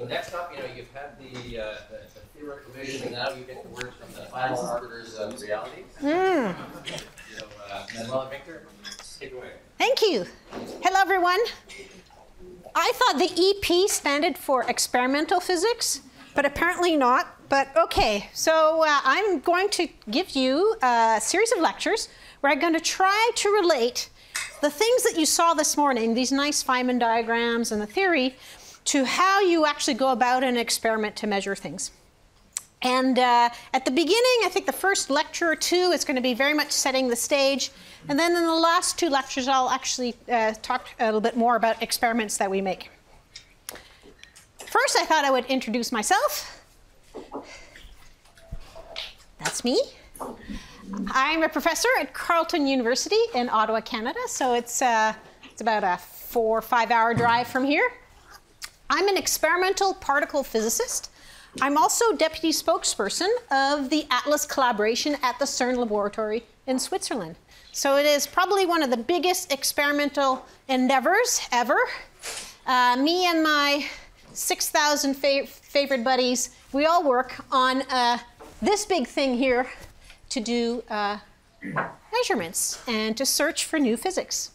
So next up, you've had the theoretical vision, and now you get the words from the final arbiters of reality. Manuel and Victor, take it away. Thank you. Hello, everyone. I thought the EP stood for experimental physics, but apparently not. But okay, so I'm going to give you a series of lectures where I'm going to try to relate the things that you saw this morning, these nice Feynman diagrams and the theory, to how you actually go about an experiment to measure things. And at the beginning, I think the first lecture or two is going to be very much setting the stage. And then in the last two lectures, I'll actually talk a little bit more about experiments that we make. First, I thought I would introduce myself. That's me. I'm a professor at Carleton University in Ottawa, Canada. So it's about a 4 or 5 hour drive from here. I'm an experimental particle physicist. I'm also deputy spokesperson of the ATLAS collaboration at the CERN laboratory in Switzerland. So it is probably one of the biggest experimental endeavors ever. Me and my 6,000 favorite buddies, we all work on this big thing here to do measurements and to search for new physics.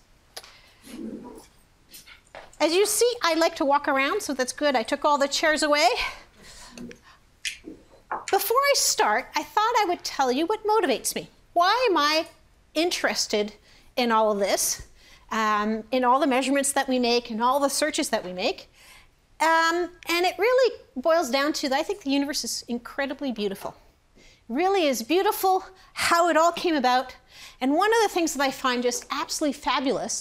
As you see, I like to walk around, so that's good. I took all the chairs away. Before I start, I thought I would tell you what motivates me. Why am I interested in all of this, in all the measurements that we make, and all the searches that we make? And it really boils down to that I think the universe is incredibly beautiful. It really is beautiful how it all came about. And one of the things that I find just absolutely fabulous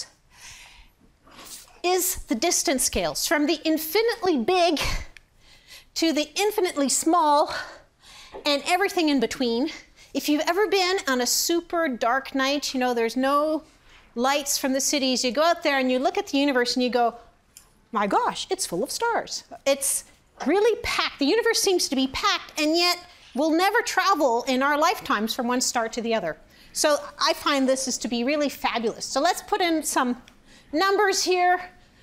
is the distance scales, from the infinitely big to the infinitely small and everything in between. If you've ever been on a super dark night, there's no lights from the cities, you go out there and you look at the universe and you go, my gosh, it's full of stars. It's really packed. The universe seems to be packed, and yet we'll never travel in our lifetimes from one star to the other. So I find this is to be really fabulous. So let's put in some numbers here.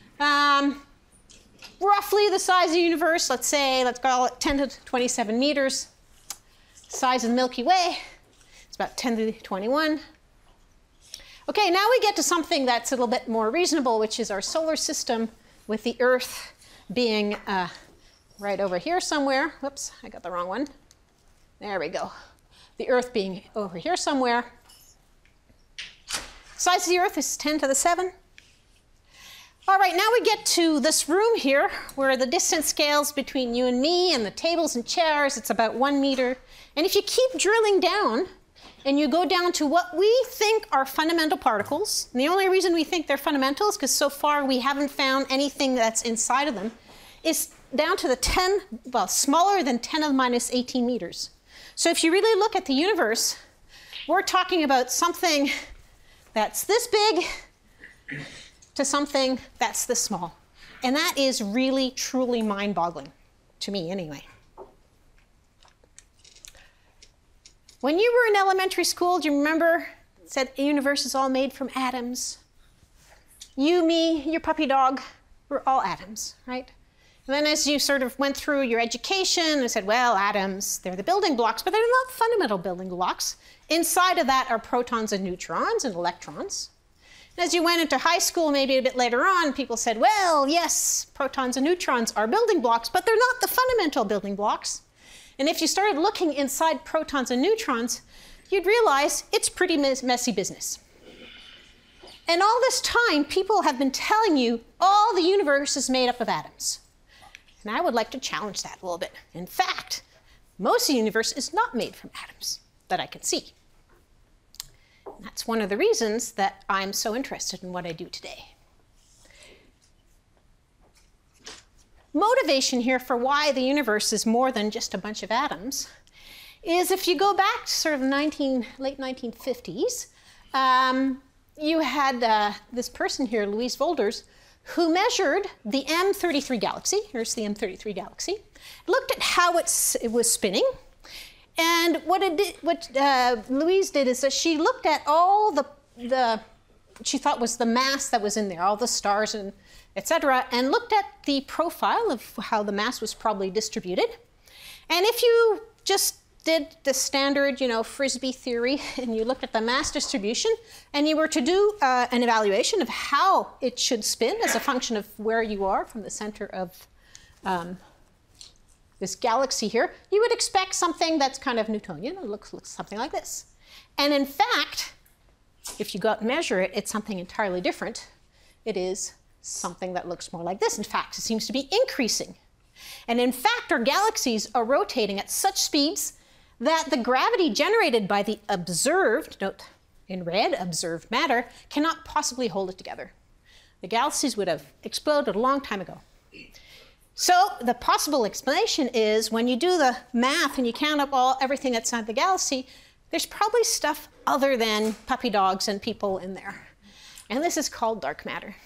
Roughly the size of the universe, let's call it 10 to 27 meters. Size of the Milky Way, it's about 10 to the 21. Okay, now we get to something that's a little bit more reasonable, which is our solar system, with the Earth being right over here somewhere. Whoops, I got the wrong one. There we go. The Earth being over here somewhere. Size of the Earth is 10 to the 7. All right, now we get to this room here, where the distance scales between you and me and the tables and chairs, it's about 1 meter. And if you keep drilling down, and you go down to what we think are fundamental particles, and the only reason we think they're fundamental is because so far we haven't found anything that's inside of them, is down to the smaller than 10 to the minus 18 meters. So if you really look at the universe, we're talking about something that's this big to something that's this small. And that is really, truly mind-boggling, to me anyway. When you were in elementary school, do you remember it said the universe is all made from atoms? You, me, your puppy dog, we're all atoms, right? And then as you sort of went through your education and said, well, atoms, they're the building blocks, but they're not fundamental building blocks. Inside of that are protons and neutrons and electrons. And as you went into high school, maybe a bit later on, people said, well, yes, protons and neutrons are building blocks, but they're not the fundamental building blocks. And if you started looking inside protons and neutrons, you'd realize it's pretty messy business. And all this time, people have been telling you all the universe is made up of atoms. And I would like to challenge that a little bit. In fact, most of the universe is not made from atoms that I can see. And that's one of the reasons that I'm so interested in what I do today. Motivation here for why the universe is more than just a bunch of atoms is if you go back to sort of late 1950s, you had this person here, Louise Wolders, who measured the M33 galaxy. Here's the M33 galaxy. Looked at how it was spinning. And what Louise did is that she looked at all the she thought was the mass that was in there, all the stars and etc., and looked at the profile of how the mass was probably distributed. And if you just did the standard, Frisbee theory, and you looked at the mass distribution, and you were to do an evaluation of how it should spin as a function of where you are from the center of this galaxy here, you would expect something that's kind of Newtonian. It looks something like this. And in fact, if you go out and measure it, it's something entirely different. It is something that looks more like this. In fact, it seems to be increasing. And in fact, our galaxies are rotating at such speeds that the gravity generated by the observed, note in red, observed matter, cannot possibly hold it together. The galaxies would have exploded a long time ago. So the possible explanation is when you do the math and you count up everything outside the galaxy, there's probably stuff other than puppy dogs and people in there. And this is called dark matter.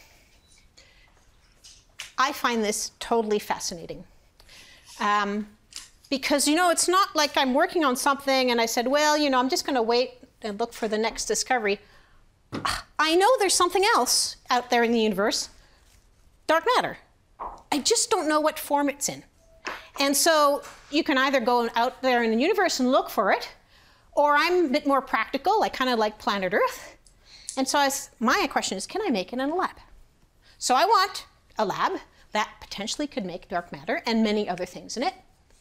I find this totally fascinating. Because, it's not like I'm working on something and I said, well, I'm just going to wait and look for the next discovery. I know there's something else out there in the universe, dark matter. I just don't know what form it's in. And so you can either go out there in the universe and look for it, or I'm a bit more practical, kind of like planet Earth. And so my question is, can I make it in a lab? So I want a lab that potentially could make dark matter and many other things in it.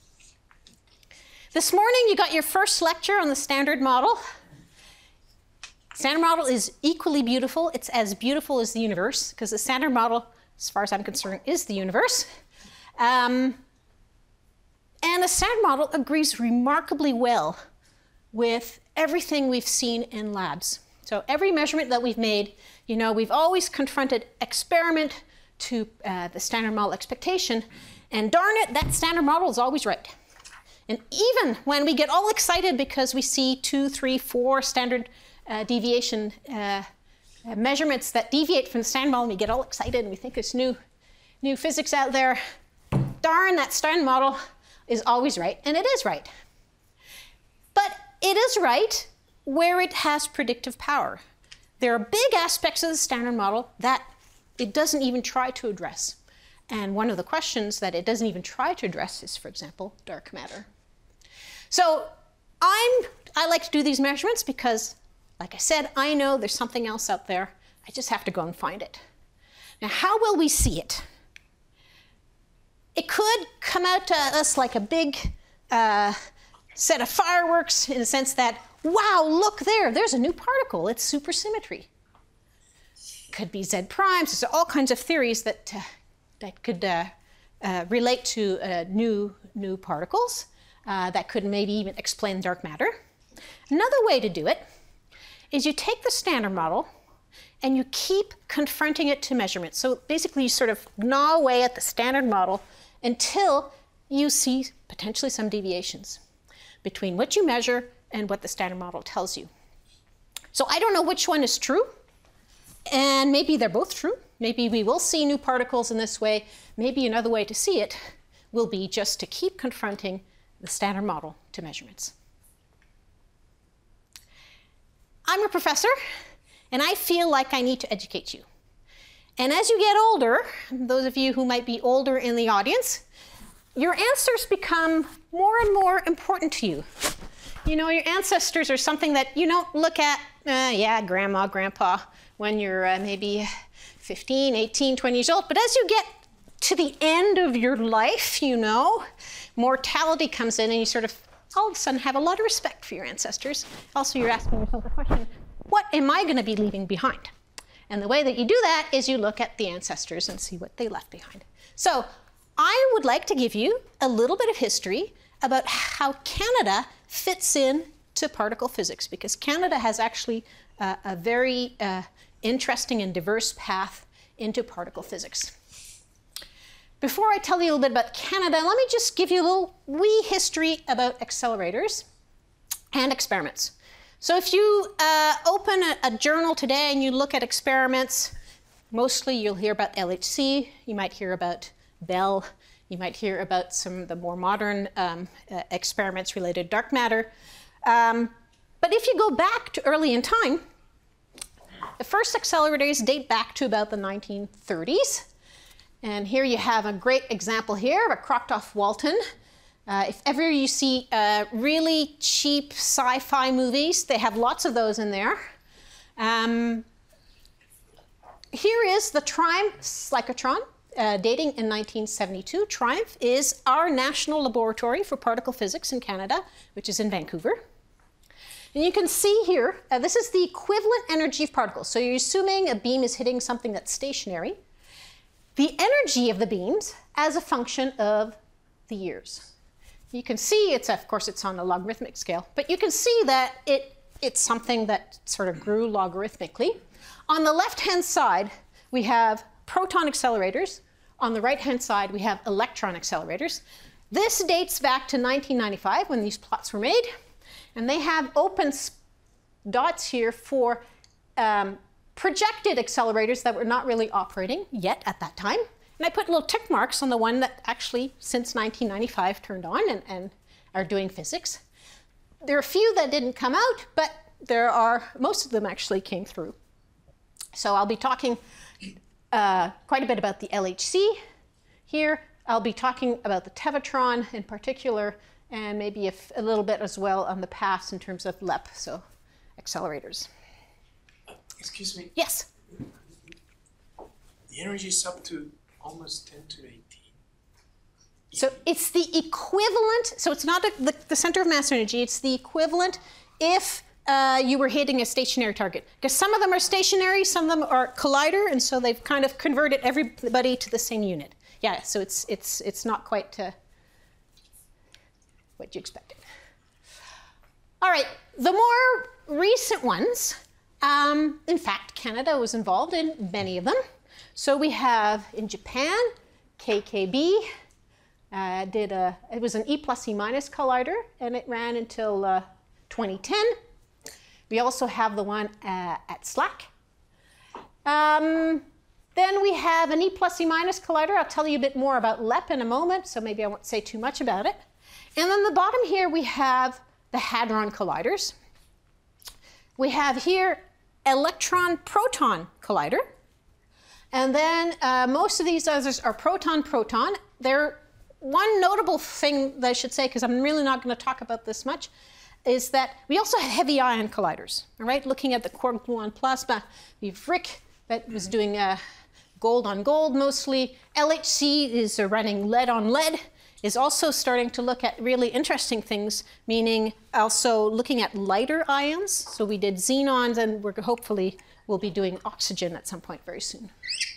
This morning you got your first lecture on the Standard Model. Standard Model is equally beautiful. It's as beautiful as the universe, because the Standard Model, as far as I'm concerned, is the universe. And the Standard Model agrees remarkably well with everything we've seen in labs. So every measurement that we've made, we've always confronted experiment to the Standard Model expectation, and darn it, that Standard Model is always right. And even when we get all excited because we see 2, 3, 4 standard deviation measurements that deviate from the Standard Model, and we get all excited and we think there's new physics out there, darn, that Standard Model is always right, and it is right. But it is right where it has predictive power. There are big aspects of the Standard Model that it doesn't even try to address. And one of the questions that it doesn't even try to address is, for example, dark matter. So I like to do these measurements because, like I said, I know there's something else out there. I just have to go and find it. Now, how will we see it? It could come out to us like a big set of fireworks, in the sense that, wow, look there, there's a new particle. It's supersymmetry. Could be Z primes. There's all kinds of theories that could relate to new particles that could maybe even explain dark matter. Another way to do it is you take the Standard Model and you keep confronting it to measurement. So basically you sort of gnaw away at the Standard Model until you see potentially some deviations between what you measure and what the Standard Model tells you. So I don't know which one is true, and maybe they're both true. Maybe we will see new particles in this way. Maybe another way to see it will be just to keep confronting the Standard Model to measurements. I'm a professor, and I feel like I need to educate you. And as you get older, those of you who might be older in the audience, your ancestors become more and more important to you. Your ancestors are something that you don't look at, yeah, grandma, grandpa, when you're maybe 15, 18, 20 years old. But as you get to the end of your life, mortality comes in, and you sort of all of a sudden have a lot of respect for your ancestors. Also, you're asking yourself the question, what am I going to be leaving behind? And the way that you do that is you look at the ancestors and see what they left behind. So I would like to give you a little bit of history about how Canada fits in to particle physics, because Canada has actually a very interesting and diverse path into particle physics. Before I tell you a little bit about Canada, let me just give you a little wee history about accelerators and experiments. So if you open a journal today and you look at experiments, mostly you'll hear about LHC, you might hear about Bell, you might hear about some of the more modern experiments related to dark matter. But if you go back to early in time, the first accelerators date back to about the 1930s. And here you have a great example here of a cropped off Walton. If ever you see really cheap sci-fi movies, they have lots of those in there. Here is the Triumph cyclotron, dating in 1972. Triumph is our national laboratory for particle physics in Canada, which is in Vancouver. And you can see here, this is the equivalent energy of particles. So you're assuming a beam is hitting something that's stationary. The energy of the beams as a function of the years. You can see, of course, it's on a logarithmic scale, but you can see that it's something that sort of grew logarithmically. On the left-hand side, we have proton accelerators. On the right-hand side, we have electron accelerators. This dates back to 1995 when these plots were made. And they have open dots here for projected accelerators that were not really operating yet at that time. And I put little tick marks on the one that actually, since 1995, turned on and are doing physics. There are a few that didn't come out, but most of them actually came through. So I'll be talking quite a bit about the LHC here. I'll be talking about the Tevatron in particular, and maybe a little bit as well on the past in terms of LEP, so accelerators. Excuse me. Yes? The energy is up to almost 10 to 18. So it's the equivalent, so it's not the center of mass energy, it's the equivalent if you were hitting a stationary target. Because some of them are stationary, some of them are collider, and so they've kind of converted everybody to the same unit. Yeah, so it's not quite what you expected. All right, the more recent ones, in fact, Canada was involved in many of them. So we have in Japan, KKB it was an E plus E minus collider, and it ran until 2010. We also have the one at SLAC. Then we have an E plus E minus collider. I'll tell you a bit more about LEP in a moment, so maybe I won't say too much about it. And then the bottom here we have the Hadron Colliders. We have here electron-proton collider. And then most of these others are proton-proton. One notable thing that I should say, because I'm really not going to talk about this much, is that we also have heavy ion colliders. All right, looking at the quark-gluon plasma, we have RHIC that was doing gold on gold mostly. LHC is running lead on lead. Is also starting to look at really interesting things, meaning also looking at lighter ions. So we did xenons, and hopefully we'll be doing oxygen at some point very soon.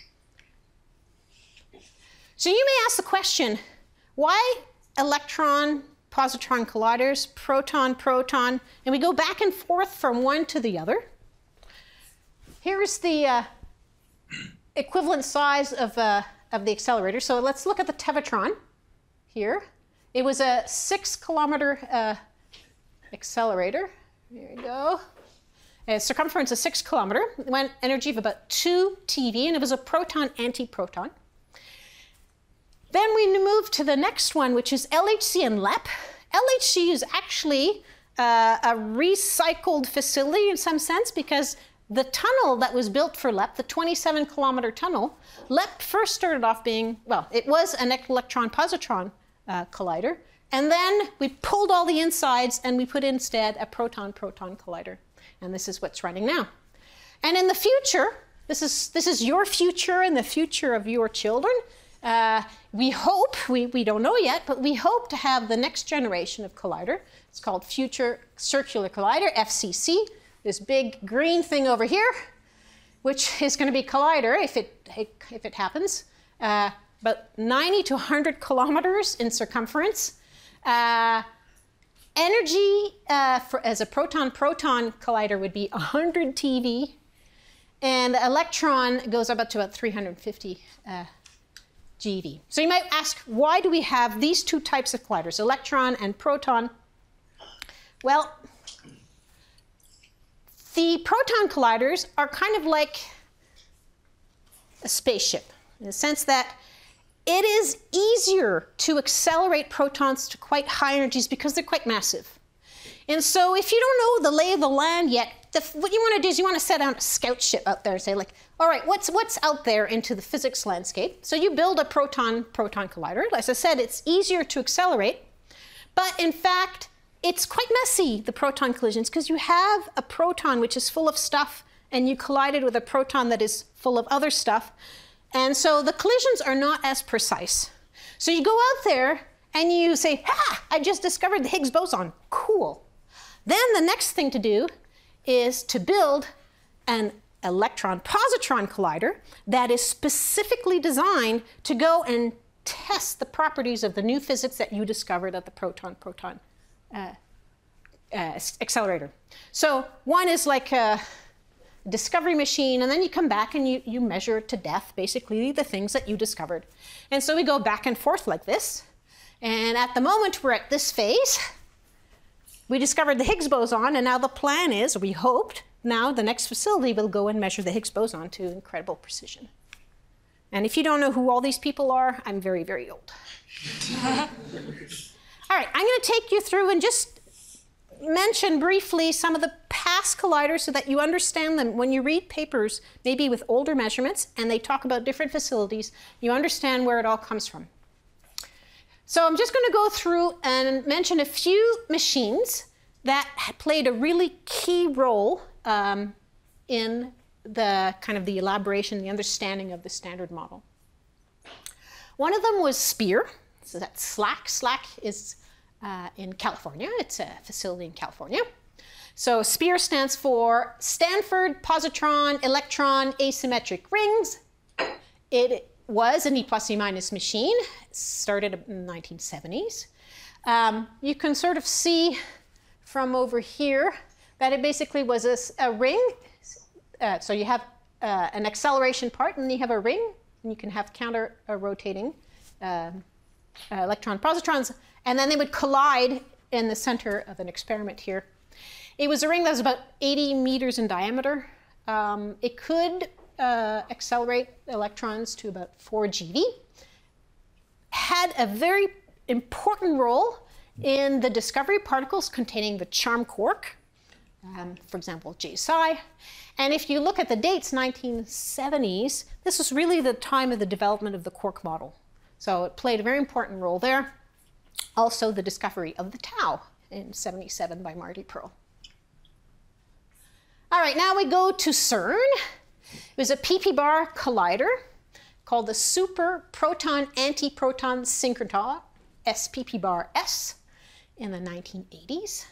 So you may ask the question, why electron, positron colliders, proton, proton, and we go back and forth from one to the other. Here's the equivalent size of the accelerator. So let's look at the Tevatron. Here. It was a 6-kilometer accelerator. Here we go. A circumference of 6 kilometers. It went energy of about 2 TeV, and it was a proton-antiproton. Then we move to the next one, which is LHC and LEP. LHC is actually a recycled facility in some sense, because the tunnel that was built for LEP, the 27-kilometer tunnel, LEP first started off being, well, it was an electron-positron collider, and then we pulled all the insides and we put instead a proton-proton collider, and this is what's running now. And in the future, this is your future and the future of your children. We hope, we don't know yet, but we hope to have the next generation of collider. It's called Future Circular Collider, FCC. This big green thing over here, which is going to be collider if it happens. About 90 to 100 kilometers in circumference. Energy as a proton-proton collider would be 100 TeV, and the electron goes up to about 350 GeV. So you might ask, why do we have these two types of colliders, electron and proton? Well, the proton colliders are kind of like a spaceship, in the sense that it is easier to accelerate protons to quite high energies because they're quite massive. And so if you don't know the lay of the land yet, what you want to do is you want to set out a scout ship out there and say, like, all right, what's out there into the physics landscape? So you build a proton-proton collider. As I said, it's easier to accelerate, but in fact, it's quite messy, the proton collisions, because you have a proton which is full of stuff, and you collided with a proton that is full of other stuff. And so the collisions are not as precise. So you go out there and you say, ha, I just discovered the Higgs boson. Cool. Then the next thing to do is to build an electron-positron collider that is specifically designed to go and test the properties of the new physics that you discovered at the proton-proton accelerator. So one is like a discovery machine, and then you come back and you measure to death basically the things that you discovered. And so we go back and forth like this. And at the moment we're at this phase. We discovered the Higgs boson, and now the plan is, we hoped, now the next facility will go and measure the Higgs boson to incredible precision. And if you don't know who all these people are, I'm very, very old. All right, I'm going to take you through and just mention briefly some of the past colliders so that you understand them. When you read papers, maybe with older measurements, and they talk about different facilities, you understand where it all comes from. So I'm just going to go through and mention a few machines that played a really key role in the kind of the elaboration, the understanding of the Standard Model. One of them was SPEAR. So that's SLAC. SLAC is in California. It's a facility in California. So SPEAR stands for Stanford Positron Electron Asymmetric Rings. It was an E plus E minus machine. It started in the 1970s. You can sort of see from over here that it basically was a ring. So you have an acceleration part, and you have a ring, and you can have counter-rotating electron positrons, and then they would collide in the center of an experiment here. It was a ring that was about 80 meters in diameter. It could accelerate electrons to about 4 GeV. Had a very important role in the discovery of particles containing the charm quark, for example, J psi. And if you look at the dates, 1970s, this was really the time of the development of the quark model. So it played a very important role there. Also, the discovery of the tau in 77 by Marty Pearl. All right, now we go to CERN. It was a pp-bar collider called the Super Proton Antiproton Synchrotron, SPP-bar-S, in the 1980s.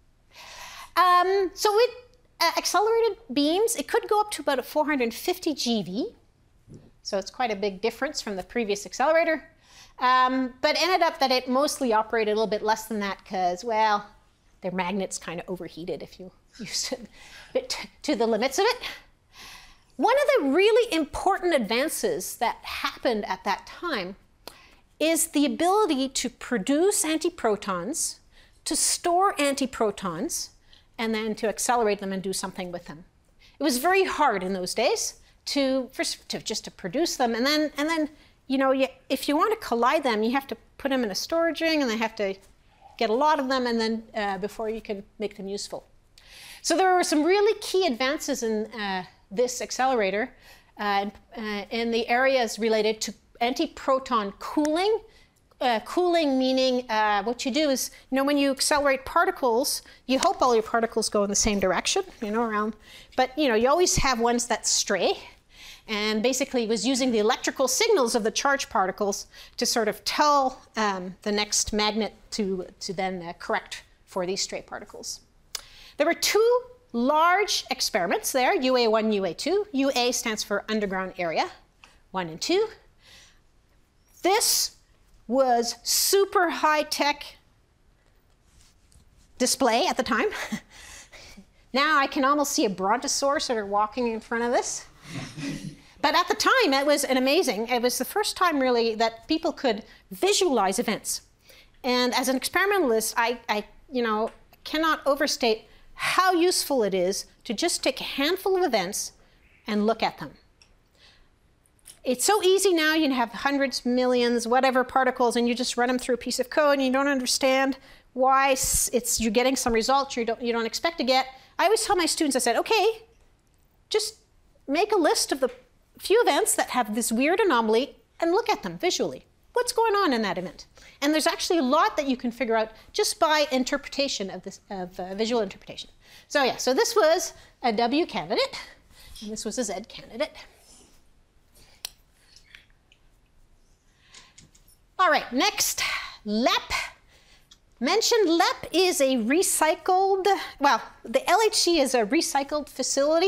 So it accelerated beams. It could go up to about 450 GeV. So it's quite a big difference from the previous accelerator. But ended up that it mostly operated a little bit less than that because, well, their magnets kind of overheated if you used it to the limits of it. One of the really important advances that happened at that time is the ability to produce antiprotons, to store antiprotons, and then to accelerate them and do something with them. It was very hard in those days just to produce them, and then you know, if you want to collide them, you have to put them in a storage ring, and they have to get a lot of them, and then before you can make them useful. So there were some really key advances in this accelerator in the areas related to antiproton cooling. Cooling meaning what you do is, you know, when you accelerate particles, you hope all your particles go in the same direction, you know, around. But, you know, you always have ones that stray. And basically it was using the electrical signals of the charged particles to sort of tell the next magnet to then correct for these stray particles. There were two large experiments there, UA1, UA2. UA stands for underground area, 1 and 2. This was super high-tech display at the time. Now I can almost see a brontosaurus sort of walking in front of this. But at the time, it was it was the first time really that people could visualize events. And as an experimentalist, I cannot overstate how useful it is to just take a handful of events and look at them. It's so easy now, you have hundreds, millions, whatever particles, and you just run them through a piece of code and you don't understand why you're getting some results you don't expect to get. I always tell my students, I said, okay, just make a list of the few events that have this weird anomaly and look at them visually. What's going on in that event? And there's actually a lot that you can figure out just by interpretation of visual interpretation. So yeah, so this was a W candidate, and this was a Z candidate. All right, next, LEP. Mentioned LEP is a recycled, well, the LHC is a recycled facility.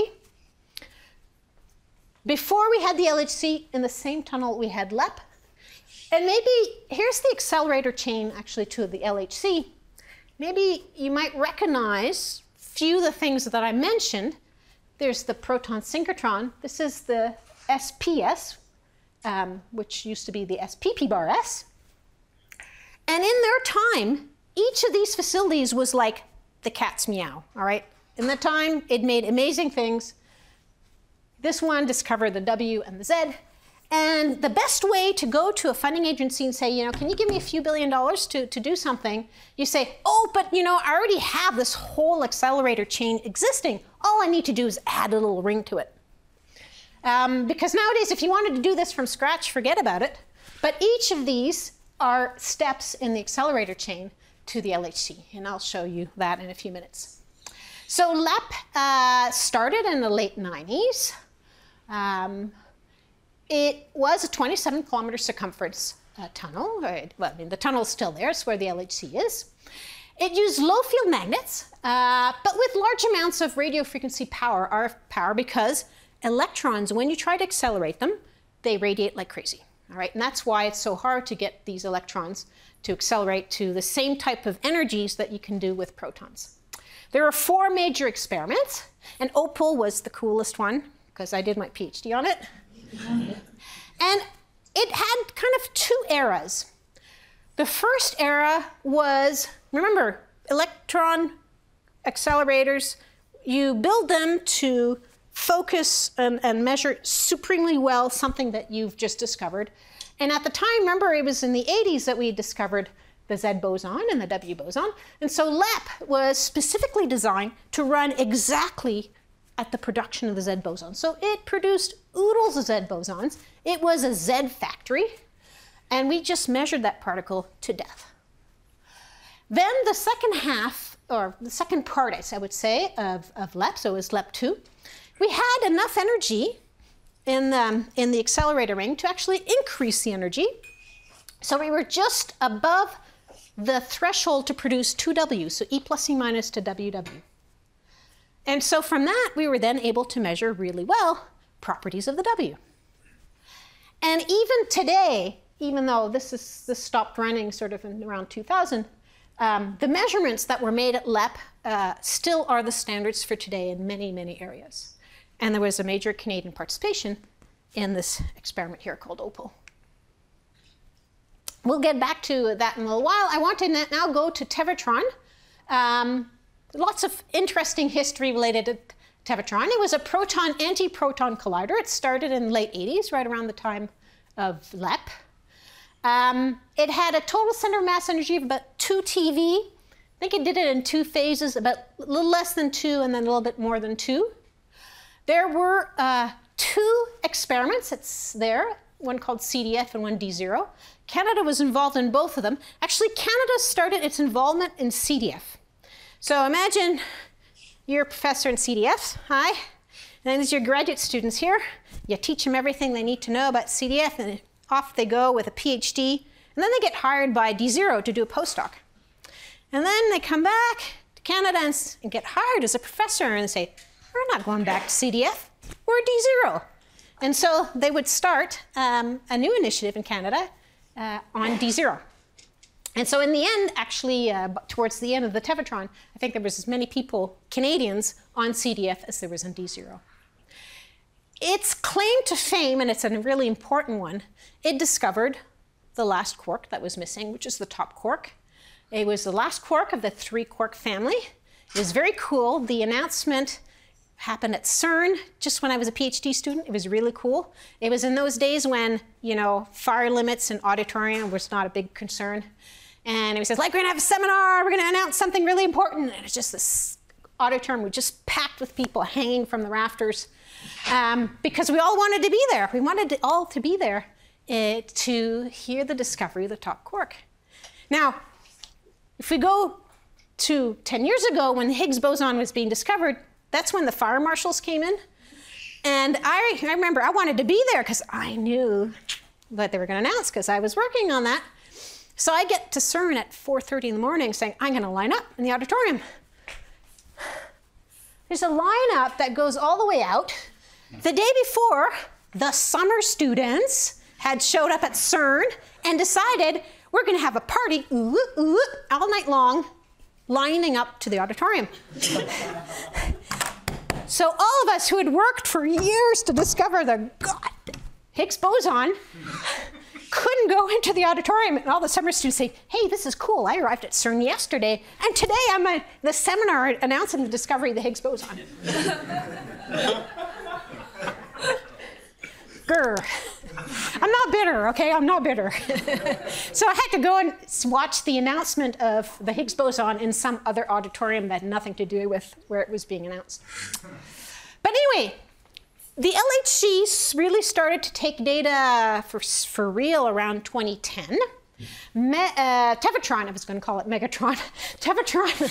Before we had the LHC, in the same tunnel we had LEP. And maybe, here's the accelerator chain actually to the LHC. Maybe you might recognize a few of the things that I mentioned. There's the proton synchrotron. This is the SPS, which used to be the SPP bar S. And in their time, each of these facilities was like the cat's meow, all right? In the time, it made amazing things. This one discovered the W and the Z. And the best way to go to a funding agency and say, you know, can you give me a few $1 billion to do something? You say, oh, but you know, I already have this whole accelerator chain existing. All I need to do is add a little ring to it. Because nowadays, if you wanted to do this from scratch, forget about it. But each of these are steps in the accelerator chain to the LHC, and I'll show you that in a few minutes. So LEP started in the late 90s. It was a 27-kilometer circumference tunnel. Well, I mean, the tunnel is still there. It's where the LHC is. It used low field magnets, but with large amounts of radio frequency power, RF power, because electrons, when you try to accelerate them, they radiate like crazy. All right, and that's why it's so hard to get these electrons to accelerate to the same type of energies that you can do with protons. There are 4 major experiments, and Opal was the coolest one, because I did my PhD on it. And it had kind of 2 eras. The first era was, remember, electron accelerators, you build them to focus and measure supremely well something that you've just discovered. And at the time, remember, it was in the 80s that we discovered the Z boson and the W boson. And so LEP was specifically designed to run exactly at the production of the Z boson. So it produced oodles of Z bosons. It was a Z factory. And we just measured that particle to death. Then the second half, or the second part, I would say, of LEP, so it was LEP 2, we had enough energy in the accelerator ring to actually increase the energy. So we were just above the threshold to produce 2W, so E plus E minus to WW. And so from that, we were then able to measure really well properties of the W. And even today, even though this stopped running sort of in around 2000, the measurements that were made at LEP still are the standards for today in many, many areas. And there was a major Canadian participation in this experiment here called Opal. We'll get back to that in a little while. I want to now go to Tevatron. Lots of interesting history related to Tevatron. It was a proton anti-proton collider. It started in the late 80s, right around the time of LEP. It had a total center of mass energy of about 2 TeV. I think it did it in 2 phases, about a little less than 2 and then a little bit more than 2. There were 2 experiments, it's there, one called CDF and one D0. Canada was involved in both of them. Actually, Canada started its involvement in CDF. So imagine you're a professor in CDF, hi, and then there's your graduate students here. You teach them everything they need to know about CDF, and off they go with a PhD, and then they get hired by D0 to do a postdoc. And then they come back to Canada and get hired as a professor and say, we're not going back to CDF, we're D0. And so they would start a new initiative in Canada on D0. And so in the end, actually, towards the end of the Tevatron, I think there was as many people, Canadians, on CDF as there was on D0. Its claim to fame, and it's a really important one, it discovered the last quark that was missing, which is the top quark. It was the last quark of the 3-quark family. It was very cool. The announcement happened at CERN just when I was a PhD student. It was really cool. It was in those days when, you know, fire limits in auditorium was not a big concern. And he says, like, we're gonna have a seminar, we're gonna announce something really important. And it's just this auditorium was just packed with people hanging from the rafters because we all wanted to be there. We wanted all to be there to hear the discovery of the top quark. Now, if we go to 10 years ago when the Higgs boson was being discovered, that's when the fire marshals came in. And I remember I wanted to be there because I knew what they were going to announce because I was working on that. So I get to CERN at 4:30 in the morning saying, I'm going to line up in the auditorium. There's a lineup that goes all the way out. The day before, the summer students had showed up at CERN and decided we're going to have a party all night long, lining up to the auditorium. So all of us who had worked for years to discover the Higgs boson couldn't go into the auditorium, and all the summer students say, hey, this is cool. I arrived at CERN yesterday, and today I'm at the seminar announcing the discovery of the Higgs boson. Grr. I'm not bitter, okay? I'm not bitter. So I had to go and watch the announcement of the Higgs boson in some other auditorium that had nothing to do with where it was being announced. But anyway, the LHC really started to take data for real around 2010. Tevatron, I was going to call it Megatron. Tevatron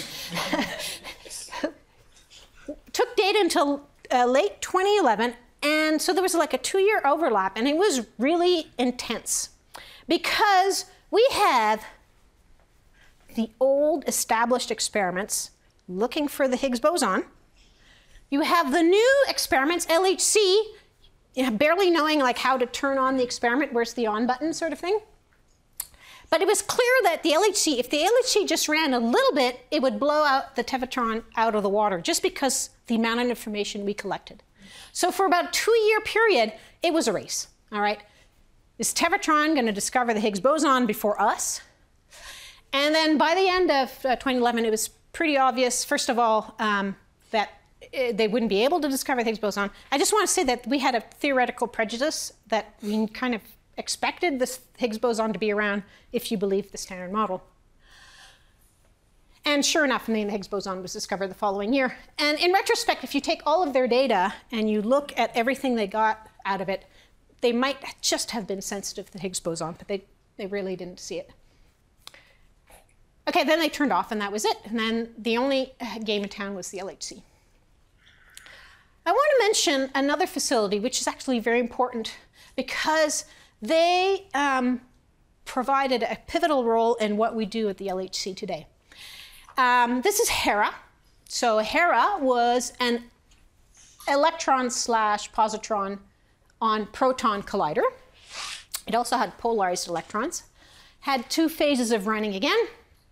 took data until late 2011. And so there was like a 2-year overlap, and it was really intense because we have the old established experiments looking for the Higgs boson. You have the new experiments, LHC, you know, barely knowing like how to turn on the experiment, where's the on button sort of thing. But it was clear that the LHC, if the LHC just ran a little bit, it would blow out the Tevatron out of the water just because the amount of information we collected. So for about a 2-year period, it was a race, all right? Is Tevatron going to discover the Higgs boson before us? And then by the end of 2011, it was pretty obvious, first of all, that they wouldn't be able to discover the Higgs boson. I just want to say that we had a theoretical prejudice that we kind of expected this Higgs boson to be around if you believe the Standard Model. And sure enough, the Higgs boson was discovered the following year. And in retrospect, if you take all of their data and you look at everything they got out of it, they might just have been sensitive to the Higgs boson, but they really didn't see it. Okay, then they turned off and that was it. And then the only game in town was the LHC. I want to mention another facility, which is actually very important because they provided a pivotal role in what we do at the LHC today. This is Hera. So Hera was an electron/positron on proton collider. It also had polarized electrons. Had 2 phases of running again.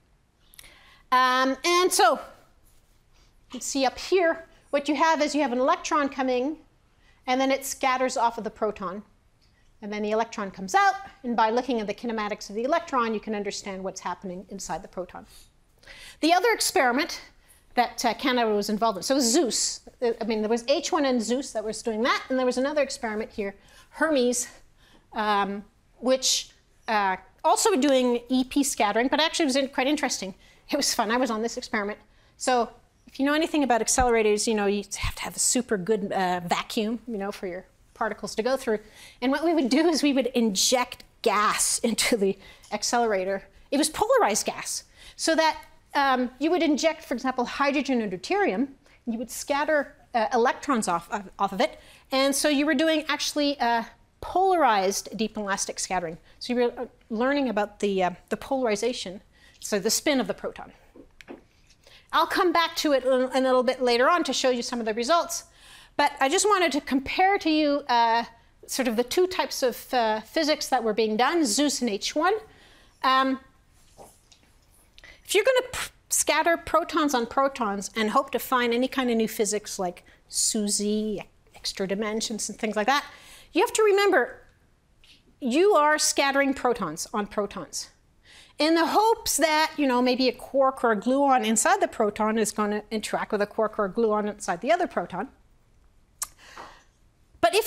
And so you can see up here, what you have is you have an electron coming, and then it scatters off of the proton. And then the electron comes out, and by looking at the kinematics of the electron, you can understand what's happening inside the proton. The other experiment that Canada was involved in, so it was Zeus. I mean, there was H1 and Zeus that was doing that, and there was another experiment here, Hermes, which also doing EP scattering, but actually was quite interesting. It was fun. I was on this experiment. So if you know anything about accelerators, you know, you have to have a super good vacuum, you know, for your particles to go through. And what we would do is we would inject gas into the accelerator. It was polarized gas, so that you would inject, for example, hydrogen or deuterium. You would scatter electrons off of it. And so you were doing actually polarized deep elastic scattering. So you were learning about the polarization, so the spin of the proton. I'll come back to it a little bit later on to show you some of the results. But I just wanted to compare to you sort of the 2 types of physics that were being done, Zeus and H1. If you're going to scatter protons on protons and hope to find any kind of new physics like SUSY, extra dimensions, and things like that, you have to remember you are scattering protons on protons in the hopes that, you know, maybe a quark or a gluon inside the proton is going to interact with a quark or a gluon inside the other proton.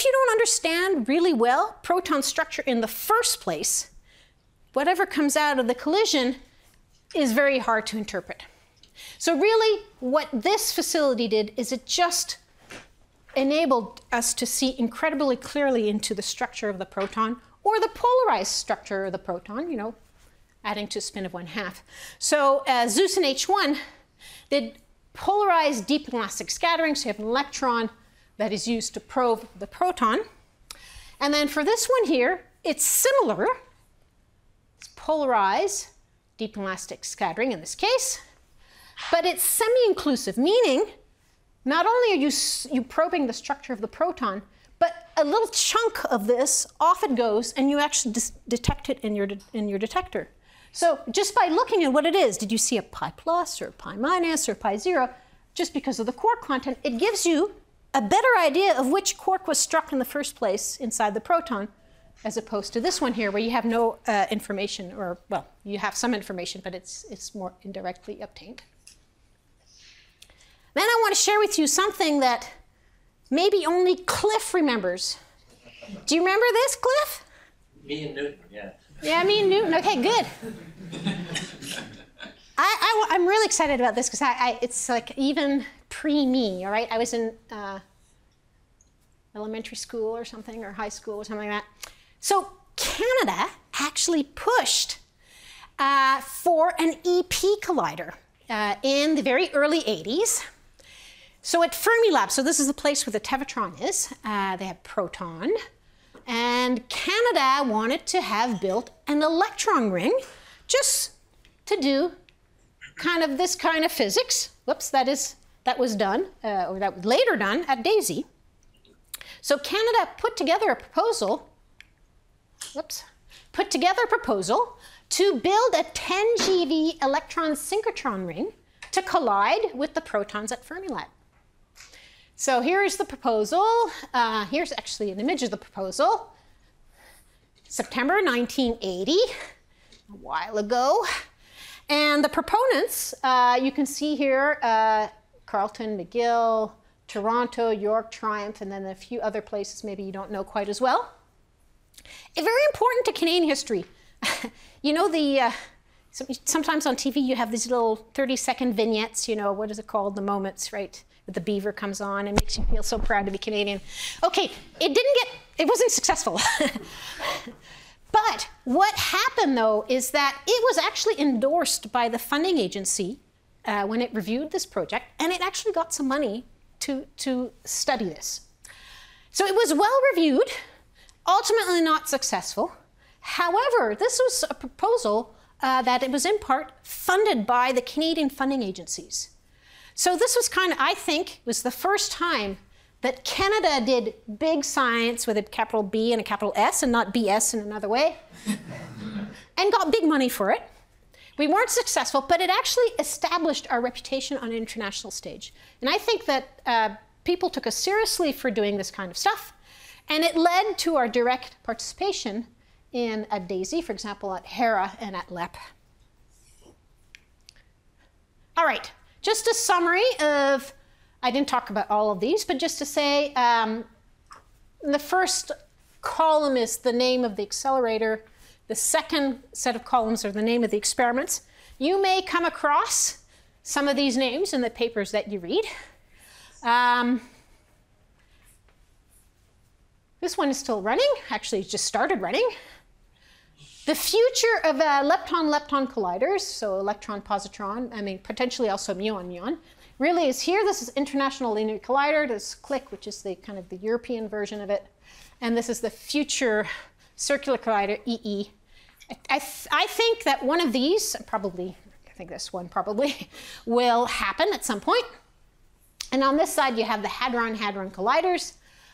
you don't understand really well proton structure in the first place, whatever comes out of the collision is very hard to interpret. So really, what this facility did is it just enabled us to see incredibly clearly into the structure of the proton, or the polarized structure of the proton, you know, adding to a spin of 1/2. So Zeus and H1 did polarized deep elastic scattering, so you have an electron that is used to probe the proton. And then for this one here, it's similar. It's polarized deep elastic scattering in this case, but it's semi-inclusive, meaning not only are you probing the structure of the proton, but a little chunk of this off it goes, and you actually detect it in your detector. So just by looking at what it is, did you see a pi plus or pi minus or pi 0? Just because of the quark content, it gives you a better idea of which quark was struck in the first place inside the proton, as opposed to this one here, where you have no information, or, well, you have some information, but it's more indirectly obtained. Then I want to share with you something that maybe only Cliff remembers. Do you remember this, Cliff? Me and Newton, yeah. Yeah, me and Newton. Okay, good. I'm really excited about this because it's like even pre-me, all right? I was in elementary school or something, or high school or something like that. So Canada actually pushed for an EP collider in the very early 80s. So at Fermilab, so this is the place where the Tevatron is, they have proton, and Canada wanted to have built an electron ring just to do kind of this kind of physics. Whoops, that was done, or that was later done at DAISY. So Canada put together a proposal, to build a 10 GeV electron synchrotron ring to collide with the protons at Fermilab. So here's the proposal. Here's actually an image of the proposal. September 1980, a while ago. And the proponents, you can see here, Carleton, McGill, Toronto, York, Triumph, and then a few other places maybe you don't know quite as well. Very important to Canadian history. You know, sometimes on TV you have these little 30-second vignettes, you know, what is it called? The moments, right? The beaver comes on and makes you feel so proud to be Canadian. Okay, it wasn't successful. But what happened though is that it was actually endorsed by the funding agency when it reviewed this project, and it actually got some money to study this. So it was well reviewed, ultimately not successful. However, this was a proposal that it was in part funded by the Canadian funding agencies. So this was kind of, I think, was the first time that Canada did big science with a capital B and a capital S and not BS in another way, and got big money for it. We weren't successful, but it actually established our reputation on an international stage. And I think that people took us seriously for doing this kind of stuff, and it led to our direct participation at DAISY, for example, at Hera and at LEP. All right. Just a summary of, I didn't talk about all of these, but just to say, the first column is the name of the accelerator. The second set of columns are the name of the experiments. You may come across some of these names in the papers that you read. This one is still running. Actually, it just started running. The future of lepton-lepton colliders, so electron-positron, I mean, potentially also muon-muon, really is here. This is International Linear Collider. This is CLIC, which is the kind of the European version of it. And this is the future circular collider, EE. I think that one of these, I think this one probably, will happen at some point. And on this side, you have the hadron-hadron colliders.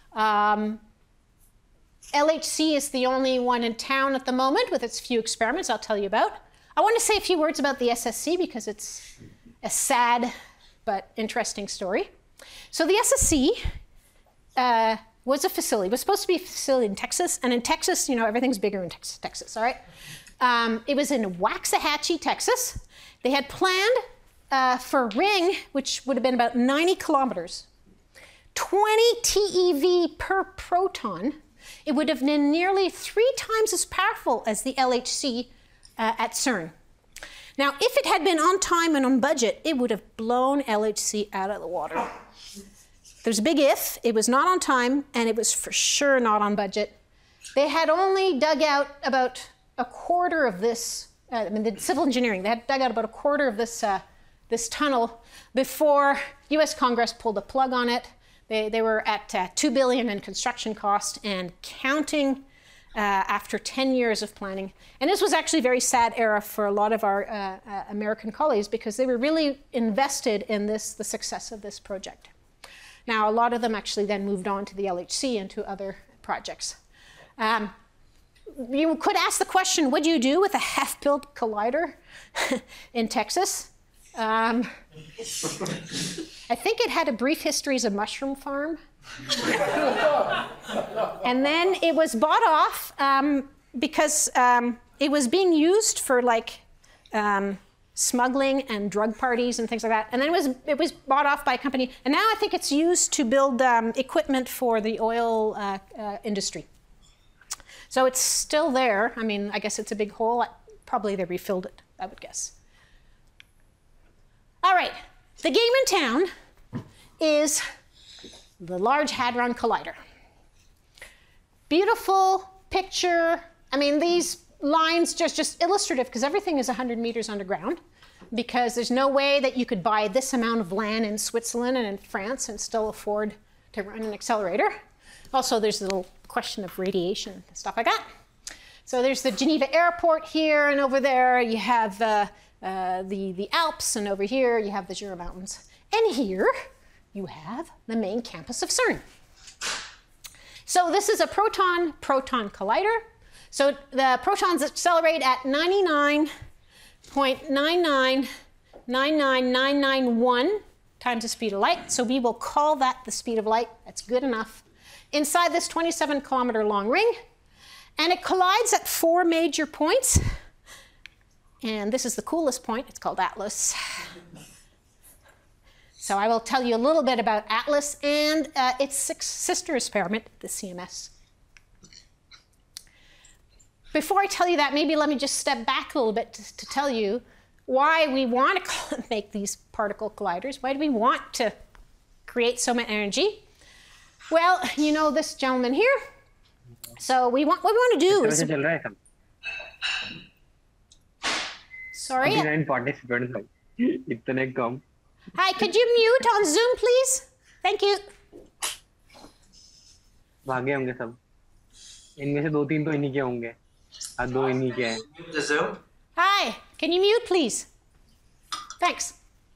LHC is the only one in town at the moment with its few experiments I'll tell you about. I want to say a few words about the SSC because it's a sad but interesting story. So the SSC was a facility. It was supposed to be a facility in Texas. And in Texas, you know, everything's bigger in Texas, all right? It was in Waxahachie, Texas. They had planned for a ring, which would have been about 90 kilometers, 20 TeV per proton, it would have been nearly 3 times as powerful as the LHC at CERN. Now, if it had been on time and on budget, it would have blown LHC out of the water. There's a big if. It was not on time, and it was for sure not on budget. They had only dug out about a quarter of this, the civil engineering, they had dug out about a quarter of this, this tunnel before US Congress pulled the plug on it. They were at $2 billion in construction cost and counting after 10 years of planning. And this was actually a very sad era for a lot of our American colleagues because they were really invested in the success of this project. Now, a lot of them actually then moved on to the LHC and to other projects. You could ask the question, what do you do with a half-built collider in Texas? I think it had a brief history as a mushroom farm. And then it was bought off because it was being used for like smuggling and drug parties and things like that. And then it was bought off by a company. And now I think it's used to build equipment for the oil industry. So it's still there. I mean, I guess it's a big hole. Probably they refilled it, I would guess. All right, the game in town is the Large Hadron Collider. Beautiful picture. I mean, these lines just illustrative because everything is 100 meters underground because there's no way that you could buy this amount of land in Switzerland and in France and still afford to run an accelerator. Also, there's a little question of radiation and stuff like that. So there's the Geneva airport here, and over there you have the Alps, and over here you have the Jura Mountains. And here you have the main campus of CERN. So this is a proton-proton collider. So the protons accelerate at 99.9999991 times the speed of light. So we will call that the speed of light. That's good enough. Inside this 27-kilometer long ring. And it collides at 4 major points. And this is the coolest point. It's called Atlas. So I will tell you a little bit about Atlas and its sister experiment, the CMS. Before I tell you that, maybe let me just step back a little bit to tell you why we want to make these particle colliders. Why do we want to create so much energy? Well, you know this gentleman here. So what we want to do is... Sorry? Hi, could you mute on Zoom, please? Thank you. भागे होंगे सब इनमें से 2-3 तो इन्हीं के होंगे और 2 इन्हीं के हैं The Zoom? Hi, can you mute, please? Thanks.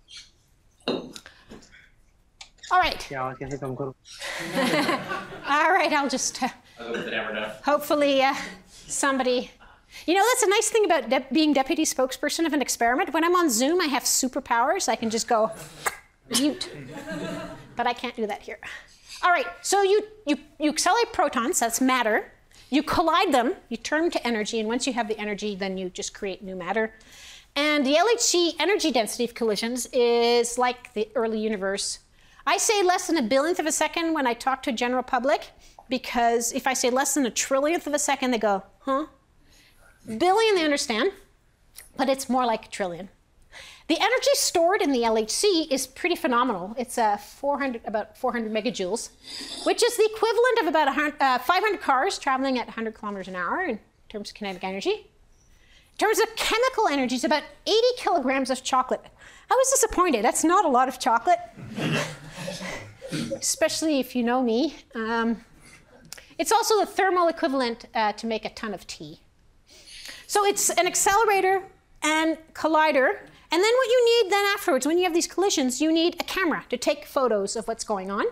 All right. क्या आवाज कैसे कम करूं All right, I'll just I'll go with the hammer down. hopefully somebody... You know, that's a nice thing about being deputy spokesperson of an experiment. When I'm on Zoom, I have superpowers. I can just go mute. But I can't do that here. All right, so you accelerate protons, that's matter. You collide them, you turn them to energy, and once you have the energy, then you just create new matter. And the LHC energy density of collisions is like the early universe. I say less than a billionth of a second when I talk to the general public, because if I say less than a trillionth of a second, they go, huh? Billion, they understand, but it's more like a trillion. The energy stored in the LHC is pretty phenomenal. It's about 400 megajoules, which is the equivalent of about 500 cars traveling at 100 kilometers an hour in terms of kinetic energy. In terms of chemical energy, it's about 80 kilograms of chocolate. I was disappointed. That's not a lot of chocolate, especially if you know me. It's also the thermal equivalent to make a ton of tea. So it's an accelerator and collider. And then what you need then afterwards, when you have these collisions, you need a camera to take photos of what's going on.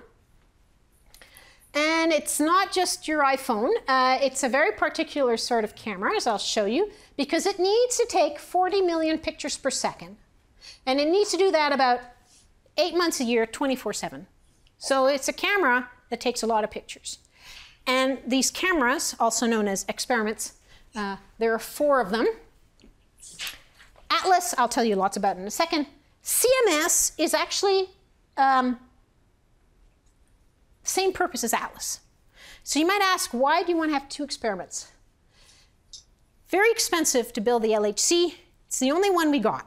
And it's not just your iPhone. It's a very particular sort of camera, as I'll show you, because it needs to take 40 million pictures per second. And it needs to do that about 8 months a year, 24/7. So it's a camera that takes a lot of pictures. And these cameras, also known as experiments, there are 4 of them. Atlas, I'll tell you lots about in a second. CMS is actually Same purpose as ATLAS. So you might ask, why do you want to have 2 experiments? Very expensive to build the LHC. It's the only one we got.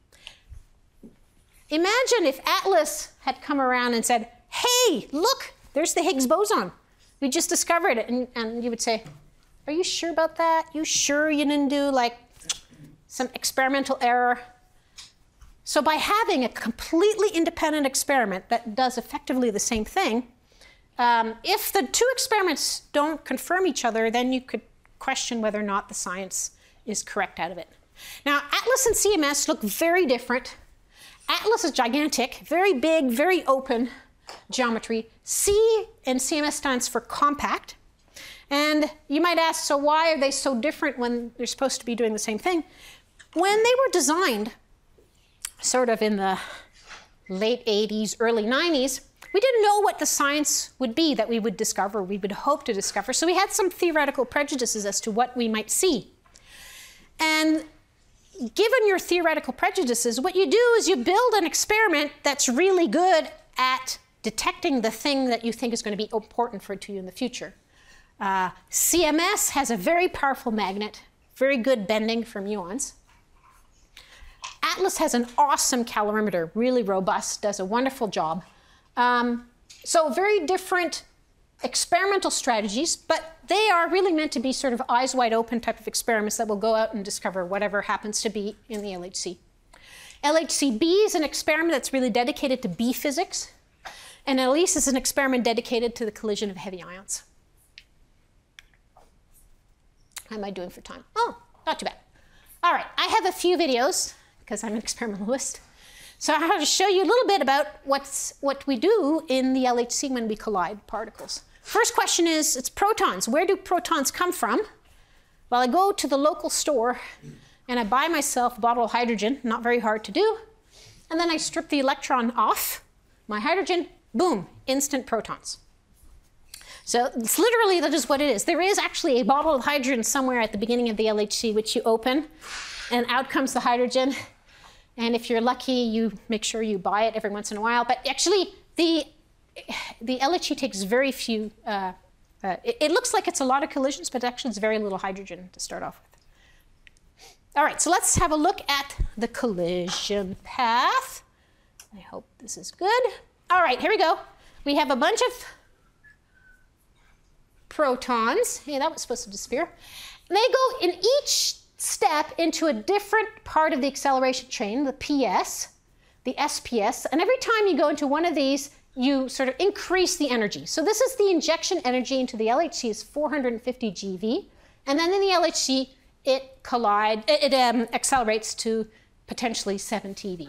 Imagine if ATLAS had come around and said, hey, look, there's the Higgs boson. We just discovered it. And you would say, are you sure about that? You sure you didn't do like some experimental error? So by having a completely independent experiment that does effectively the same thing, if the 2 experiments don't confirm each other, then you could question whether or not the science is correct out of it. Now, ATLAS and CMS look very different. ATLAS is gigantic, very big, very open geometry. C in CMS stands for compact. And you might ask, so why are they so different when they're supposed to be doing the same thing? When they were designed, sort of in the late 80s, early 90s, we didn't know what the science would be that we would discover, we would hope to discover. So we had some theoretical prejudices as to what we might see. And given your theoretical prejudices, what you do is you build an experiment that's really good at detecting the thing that you think is going to be important to you in the future. CMS has a very powerful magnet, very good bending for muons. ATLAS has an awesome calorimeter, really robust, does a wonderful job. So very different experimental strategies, but they are really meant to be sort of eyes wide open type of experiments that will go out and discover whatever happens to be in the LHC. LHC-B is an experiment that's really dedicated to B physics, and ELISE is an experiment dedicated to the collision of heavy ions. How am I doing for time? Oh, not too bad. All right, I have a few videos, because I'm an experimentalist. So I have to show you a little bit about what we do in the LHC when we collide particles. First question is, it's protons. Where do protons come from? Well, I go to the local store and I buy myself a bottle of hydrogen, not very hard to do, and then I strip the electron off my hydrogen, boom, instant protons. So it's literally, that is what it is. There is actually a bottle of hydrogen somewhere at the beginning of the LHC, which you open, and out comes the hydrogen. And if you're lucky, you make sure you buy it every once in a while. But actually, the LHC takes very few, it looks like it's a lot of collisions, but actually it's very little hydrogen to start off with. All right, so let's have a look at the collision path. I hope this is good. All right, here we go. We have a bunch of protons. Hey, that was supposed to disappear. They go in each step into a different part of the acceleration chain, the PS, the SPS, and every time you go into one of these, you sort of increase the energy. So this is the injection energy into the LHC is 450 GeV, and then in the LHC, it accelerates to potentially 7 TeV.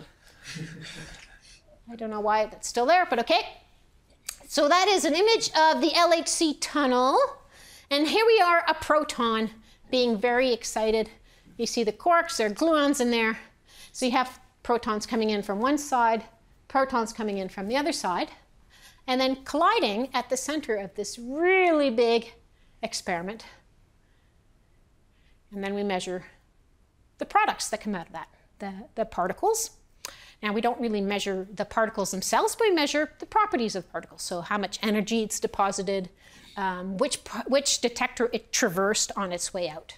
I don't know why that's still there, but okay. So that is an image of the LHC tunnel, and here we are, a proton being very excited. You see the quarks, there are gluons in there. So you have protons coming in from one side, protons coming in from the other side, and then colliding at the center of this really big experiment. And then we measure the products that come out of that, the particles. Now, we don't really measure the particles themselves, but we measure the properties of particles. So how much energy it's deposited, which detector it traversed on its way out.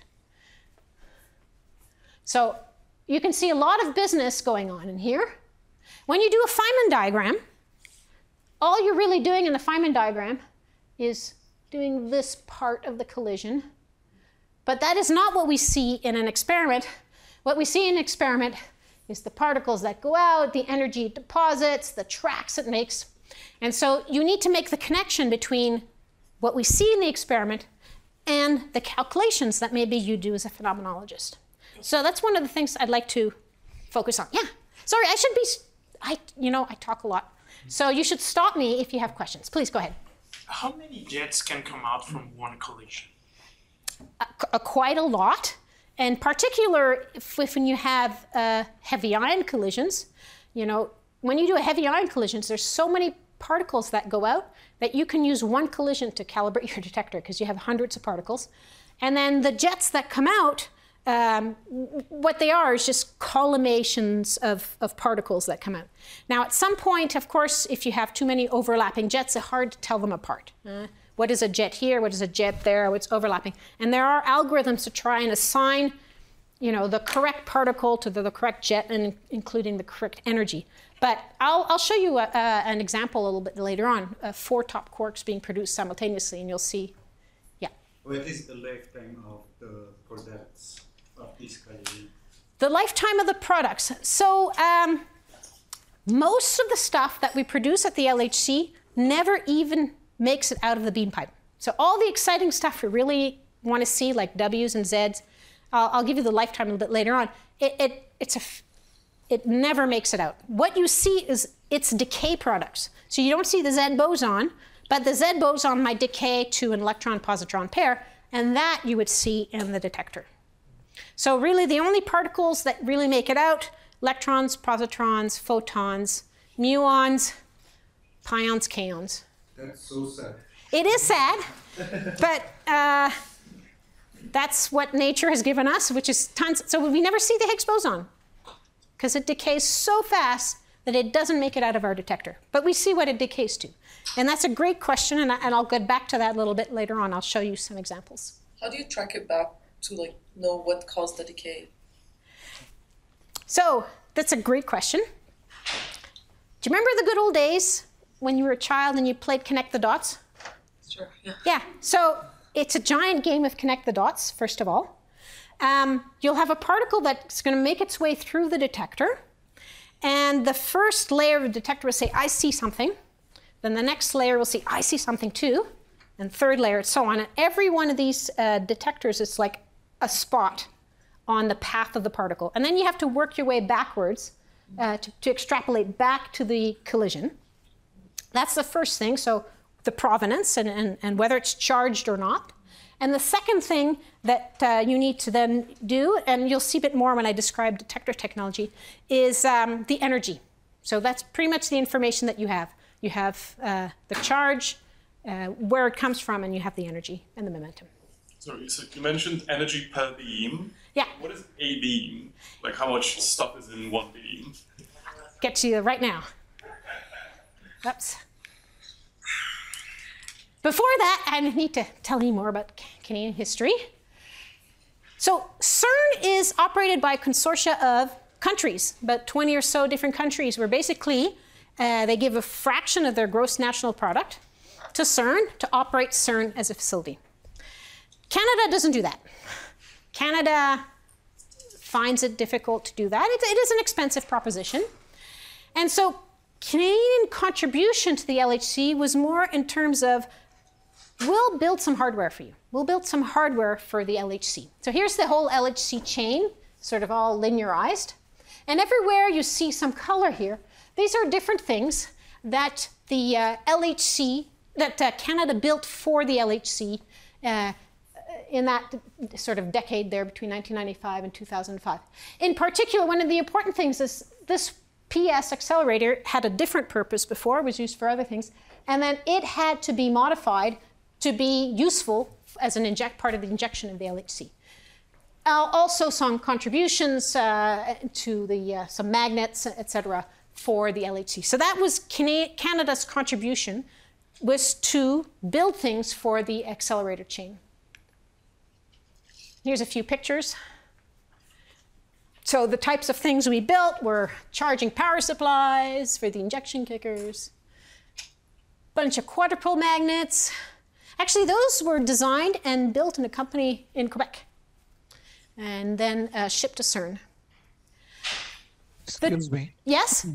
So you can see a lot of business going on in here. When you do a Feynman diagram, all you're really doing in the Feynman diagram is doing this part of the collision. But that is not what we see in an experiment. What we see in an experiment is the particles that go out, the energy it deposits, the tracks it makes. And so you need to make the connection between what we see in the experiment and the calculations that maybe you do as a phenomenologist. So that's one of the things I'd like to focus on. Yeah, sorry, I should be, I talk a lot. So you should stop me if you have questions. Please go ahead. How many jets can come out from one collision? Quite a lot. In particular, when you have heavy ion collisions, when you do a heavy ion collisions, there's so many particles that go out that you can use one collision to calibrate your detector because you have hundreds of particles. And then the jets that come out what they are is just collimations of particles that come out. Now, at some point, of course, if you have too many overlapping jets, it's hard to tell them apart. What is a jet here? What is a jet there? What's overlapping? And there are algorithms to try and assign, the correct particle to the correct jet, and including the correct energy. But I'll show you an example a little bit later on, 4 top quarks being produced simultaneously, and you'll see. Yeah. What is the lifetime of the products of this collision? The lifetime of the products. So most of the stuff that we produce at the LHC never even makes it out of the beam pipe. So all the exciting stuff we really want to see, like W's and Z's, I'll give you the lifetime a little bit later on. It never makes it out. What you see is its decay products. So you don't see the Z boson, but the Z boson might decay to an electron-positron pair, and that you would see in the detector. So really the only particles that really make it out, electrons, positrons, photons, muons, pions, kaons. That's so sad. It is sad, but that's what nature has given us, which is tons. So we never see the Higgs boson because it decays so fast that it doesn't make it out of our detector. But we see what it decays to. And that's a great question, and I'll get back to that a little bit later on. I'll show you some examples. How do you track it back to know what caused the decay? So that's a great question. Do you remember the good old days when you were a child and you played Connect the Dots? Sure, yeah. Yeah, so it's a giant game of Connect the Dots, first of all. You'll have a particle that's going to make its way through the detector, and the first layer of the detector will say, I see something. Then the next layer will say, I see something too. And third layer, and so on. And every one of these detectors is like a spot on the path of the particle. And then you have to work your way backwards to extrapolate back to the collision. That's the first thing, so the provenance and whether it's charged or not. And the second thing that you need to then do, and you'll see a bit more when I describe detector technology, is the energy. So that's pretty much the information that you have. You have the charge, where it comes from, and you have the energy and the momentum. Sorry, so you mentioned energy per beam. Yeah. What is a beam? Like how much stuff is in one beam? Get to you right now. Oops. Before that, I need to tell you more about Canadian history. So CERN is operated by a consortia of countries, about 20 or so different countries, where basically they give a fraction of their gross national product to CERN to operate CERN as a facility. Canada doesn't do that. Canada finds it difficult to do that. It is an expensive proposition. And so Canadian contribution to the LHC was more in terms of, we'll build some hardware for you. We'll build some hardware for the LHC. So here's the whole LHC chain, sort of all linearized. And everywhere you see some color here, these are different things that the LHC, that Canada built for the LHC in that sort of decade there between 1995 and 2005. In particular, one of the important things is this PS accelerator had a different purpose before, it was used for other things, and then it had to be modified to be useful as an part of the injection of the LHC. Also some contributions to the some magnets, etc., for the LHC. So that was Canada's contribution, was to build things for the accelerator chain. Here's a few pictures. So the types of things we built were charging power supplies for the injection kickers, bunch of quadrupole magnets. Actually, those were designed and built in a company in Quebec and then shipped to CERN. Excuse me. Yes?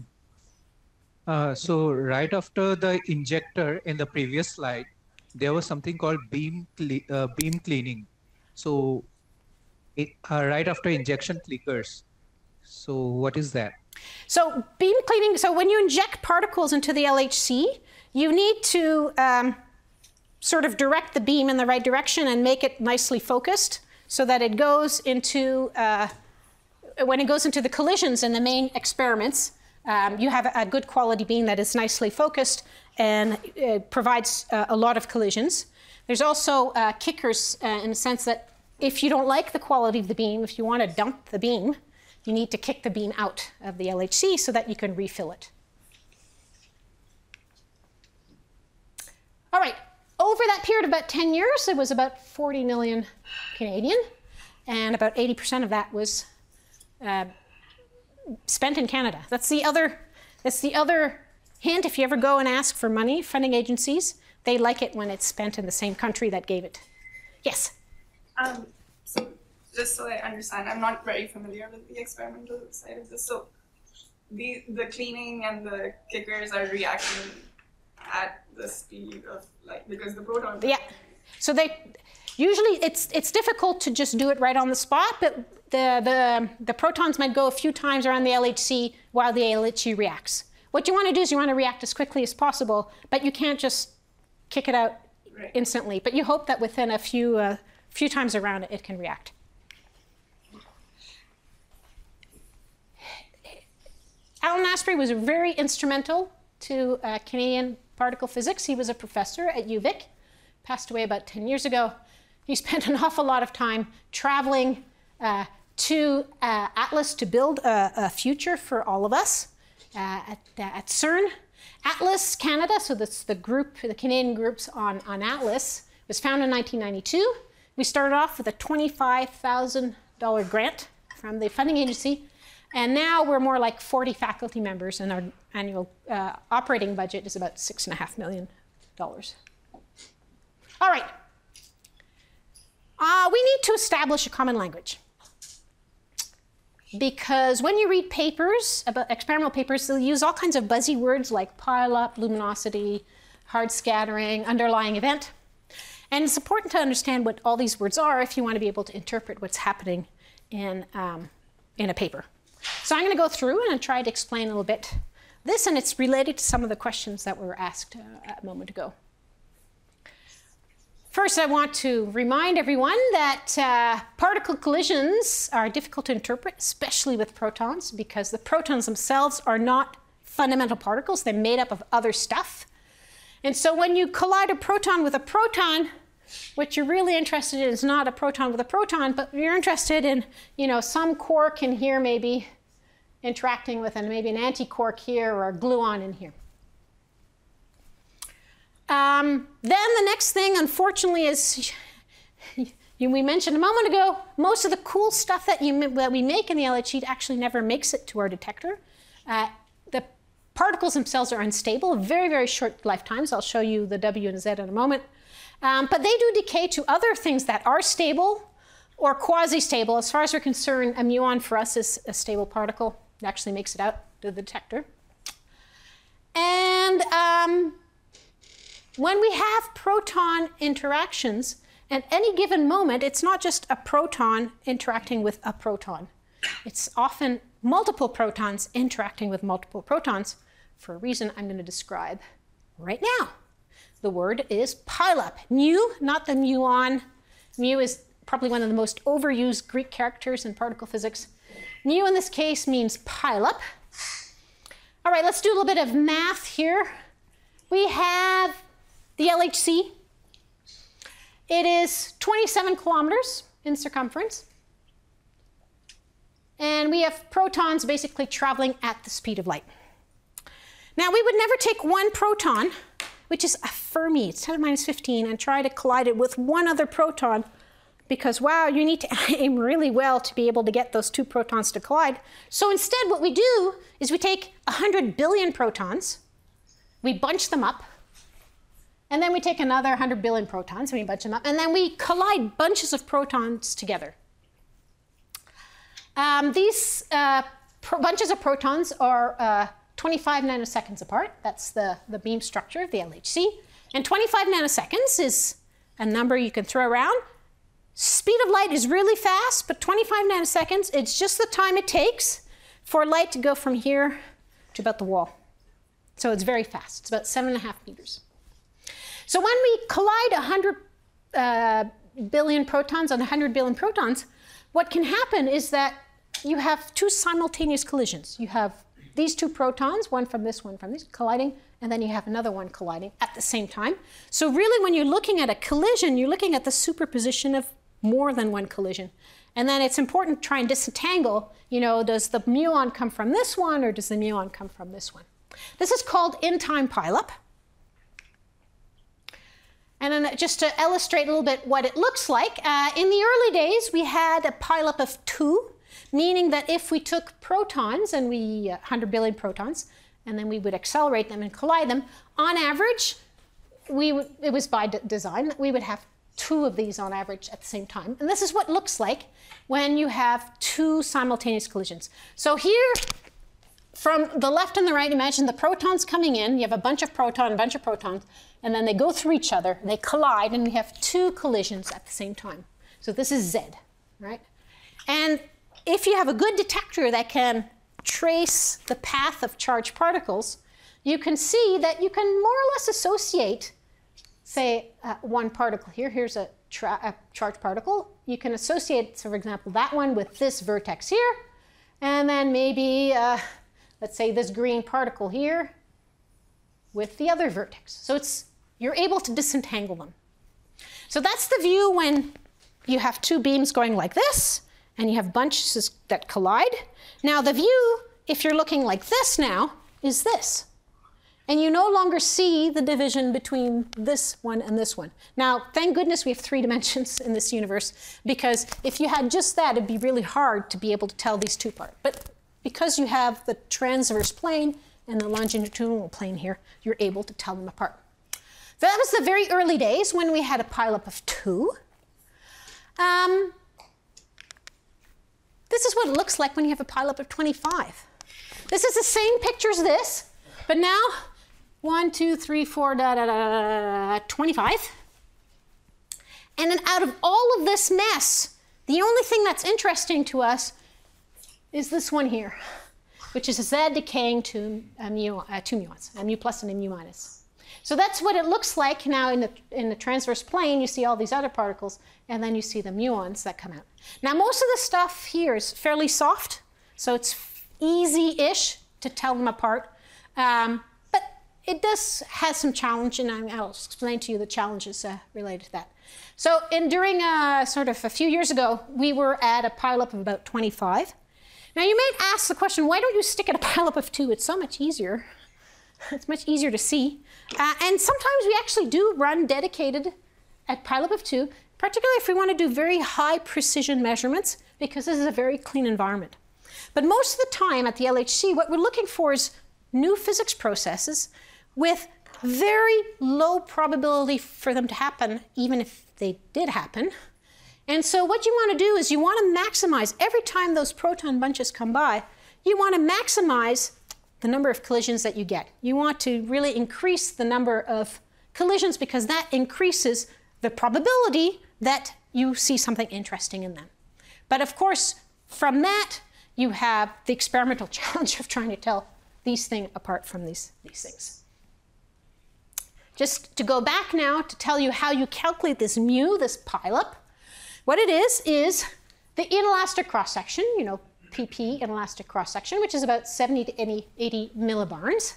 So right after the injector in the previous slide, there was something called beam cleaning. So right after injection clickers. So what is that? So beam cleaning, so when you inject particles into the LHC, you need to sort of direct the beam in the right direction and make it nicely focused so that it goes into, when it goes into the collisions in the main experiments, you have a good quality beam that is nicely focused and provides a lot of collisions. There's also kickers in the sense that if you don't like the quality of the beam, if you want to dump the beam, you need to kick the beam out of the LHC so that you can refill it. All right, over that period of about 10 years, it was about 40 million Canadian, and about 80% of that was spent in Canada. That's the other hint. If you ever go and ask for money, funding agencies, they like it when it's spent in the same country that gave it. Yes? So just so I understand, I'm not very familiar with the experimental side of this. So the cleaning and the kickers are reacting at the speed of because the protons. Yeah. So usually it's difficult to just do it right on the spot, but the protons might go a few times around the LHC while the LHC reacts. What you want to do is you want to react as quickly as possible, but you can't just kick it out instantly. But you hope that within a few times around it can react. Alan Astbury was very instrumental to Canadian particle physics. He was a professor at UVic, passed away about 10 years ago. He spent an awful lot of time traveling to Atlas to build a future for all of us at CERN. Atlas Canada, so that's the Canadian groups on Atlas, was founded in 1992. We started off with a $25,000 grant from the funding agency, and now we're more like 40 faculty members, and our annual operating budget is about $6.5 million. All right. We need to establish a common language. Because when you read papers, about experimental papers, they'll use all kinds of buzzy words like pileup, luminosity, hard scattering, underlying event. And it's important to understand what all these words are if you want to be able to interpret what's happening in a paper. So I'm going to go through and try to explain a little bit this, and it's related to some of the questions that were asked a moment ago. First, I want to remind everyone that particle collisions are difficult to interpret, especially with protons, because the protons themselves are not fundamental particles. They're made up of other stuff. And so when you collide a proton with a proton, what you're really interested in is not a proton with a proton, but you're interested in, some quark in here maybe interacting with maybe an antiquark here or a gluon in here. Then the next thing, unfortunately, is we mentioned a moment ago, most of the cool stuff that we make in the LHC actually never makes it to our detector. The particles themselves are unstable, very, very short lifetimes. I'll show you the W and Z in a moment. But they do decay to other things that are stable or quasi-stable. As far as we're concerned, a muon for us is a stable particle. It actually makes it out to the detector. And when we have proton interactions, at any given moment, it's not just a proton interacting with a proton. It's often multiple protons interacting with multiple protons for a reason I'm going to describe right now. The word is pileup. Mu, not the muon. Mu is probably one of the most overused Greek characters in particle physics. Mu in this case means pileup. All right, let's do a little bit of math here. We have the LHC. It is 27 kilometers in circumference. And we have protons basically traveling at the speed of light. Now, we would never take one proton, which is a Fermi, it's 10 to the minus 15, and try to collide it with one other proton, because, wow, you need to aim really well to be able to get those two protons to collide. So instead, what we do is we take 100 billion protons, we bunch them up, and then we take another 100 billion protons, and we bunch them up, and then we collide bunches of protons together. These bunches of protons are 25 nanoseconds apart. That's the beam structure of the LHC. And 25 nanoseconds is a number you can throw around. Speed of light is really fast, but 25 nanoseconds, it's just the time it takes for light to go from here to about the wall. So it's very fast. It's about 7.5 meters. So when we collide 100 billion protons on 100 billion protons, what can happen is that you have two simultaneous collisions. You have these two protons, one from this, colliding, and then you have another one colliding at the same time. So really, when you're looking at a collision, you're looking at the superposition of more than one collision. And then it's important to try and disentangle, does the muon come from this one or does the muon come from this one? This is called in-time pileup. And then just to illustrate a little bit what it looks like, in the early days we had a pileup of 2, meaning that if we took protons, and 100 billion protons, and then we would accelerate them and collide them, on average, it was by design, we would have 2 of these on average at the same time. And this is what it looks like when you have 2 simultaneous collisions. So here, from the left and the right, imagine the protons coming in. You have a bunch of protons, and then they go through each other, they collide, and we have 2 collisions at the same time. So this is Z, right? And if you have a good detector that can trace the path of charged particles, you can see that you can more or less associate, say, one particle here. Here's a charged particle. You can associate, so for example, that one with this vertex here, and then maybe, let's say, this green particle here with the other vertex. So you're able to disentangle them. So that's the view when you have 2 beams going like this, and you have bunches that collide. Now the view, if you're looking like this now, is this. And you no longer see the division between this one and this one. Now, thank goodness we have 3 dimensions in this universe, because if you had just that, it'd be really hard to be able to tell these 2 apart. But because you have the transverse plane and the longitudinal plane here, you're able to tell them apart. So that was the very early days when we had a pileup of 2. This is what it looks like when you have a pileup of 25. This is the same picture as this, but now 1, 2, 3, 4, 25. And then out of all of this mess, the only thing that's interesting to us is this one here, which is a Z decaying to 2 muons, a mu plus and a mu minus. So that's what it looks like now in the transverse plane. You see all these other particles, and then you see the muons that come out. Now, most of the stuff here is fairly soft, so it's easy-ish to tell them apart. But it does have some challenge, and I'll explain to you the challenges related to that. So during sort of a few years ago, we were at a pileup of about 25. Now, you may ask the question, why don't you stick at a pileup of 2? It's so much easier. It's much easier to see. And sometimes we actually do run dedicated at pileup of 2, particularly if we want to do very high precision measurements, because this is a very clean environment. But most of the time at the LHC, what we're looking for is new physics processes with very low probability for them to happen, even if they did happen. And so what you want to do is you want to maximize, every time those proton bunches come by, you want to maximize the number of collisions that you get. You want to really increase the number of collisions because that increases the probability that you see something interesting in them. But of course, from that, you have the experimental challenge of trying to tell these things apart from these things. Just to go back now to tell you how you calculate this mu, this pileup, what it is the inelastic cross-section, pp, inelastic cross-section, which is about 70 to 80 millibarns,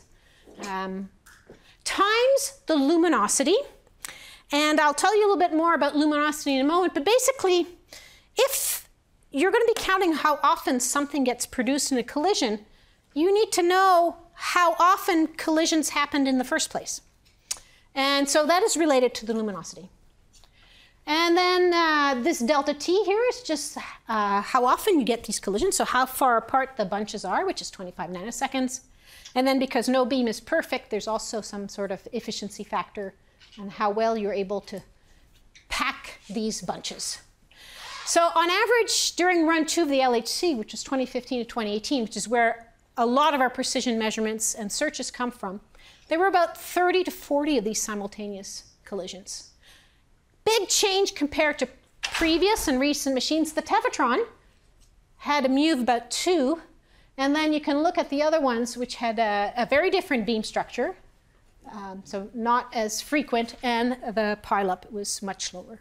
times the luminosity. And I'll tell you a little bit more about luminosity in a moment, but basically, if you're going to be counting how often something gets produced in a collision, you need to know how often collisions happened in the first place. And so that is related to the luminosity. And then this delta t here is just how often you get these collisions, so how far apart the bunches are, which is 25 nanoseconds. And then because no beam is perfect, there's also some sort of efficiency factor on how well you're able to pack these bunches. So on average, during run 2 of the LHC, which is 2015 to 2018, which is where a lot of our precision measurements and searches come from, there were about 30 to 40 of these simultaneous collisions. Big change compared to previous and recent machines. The Tevatron had a mu of about 2, and then you can look at the other ones which had a very different beam structure, so not as frequent, and the pileup was much lower.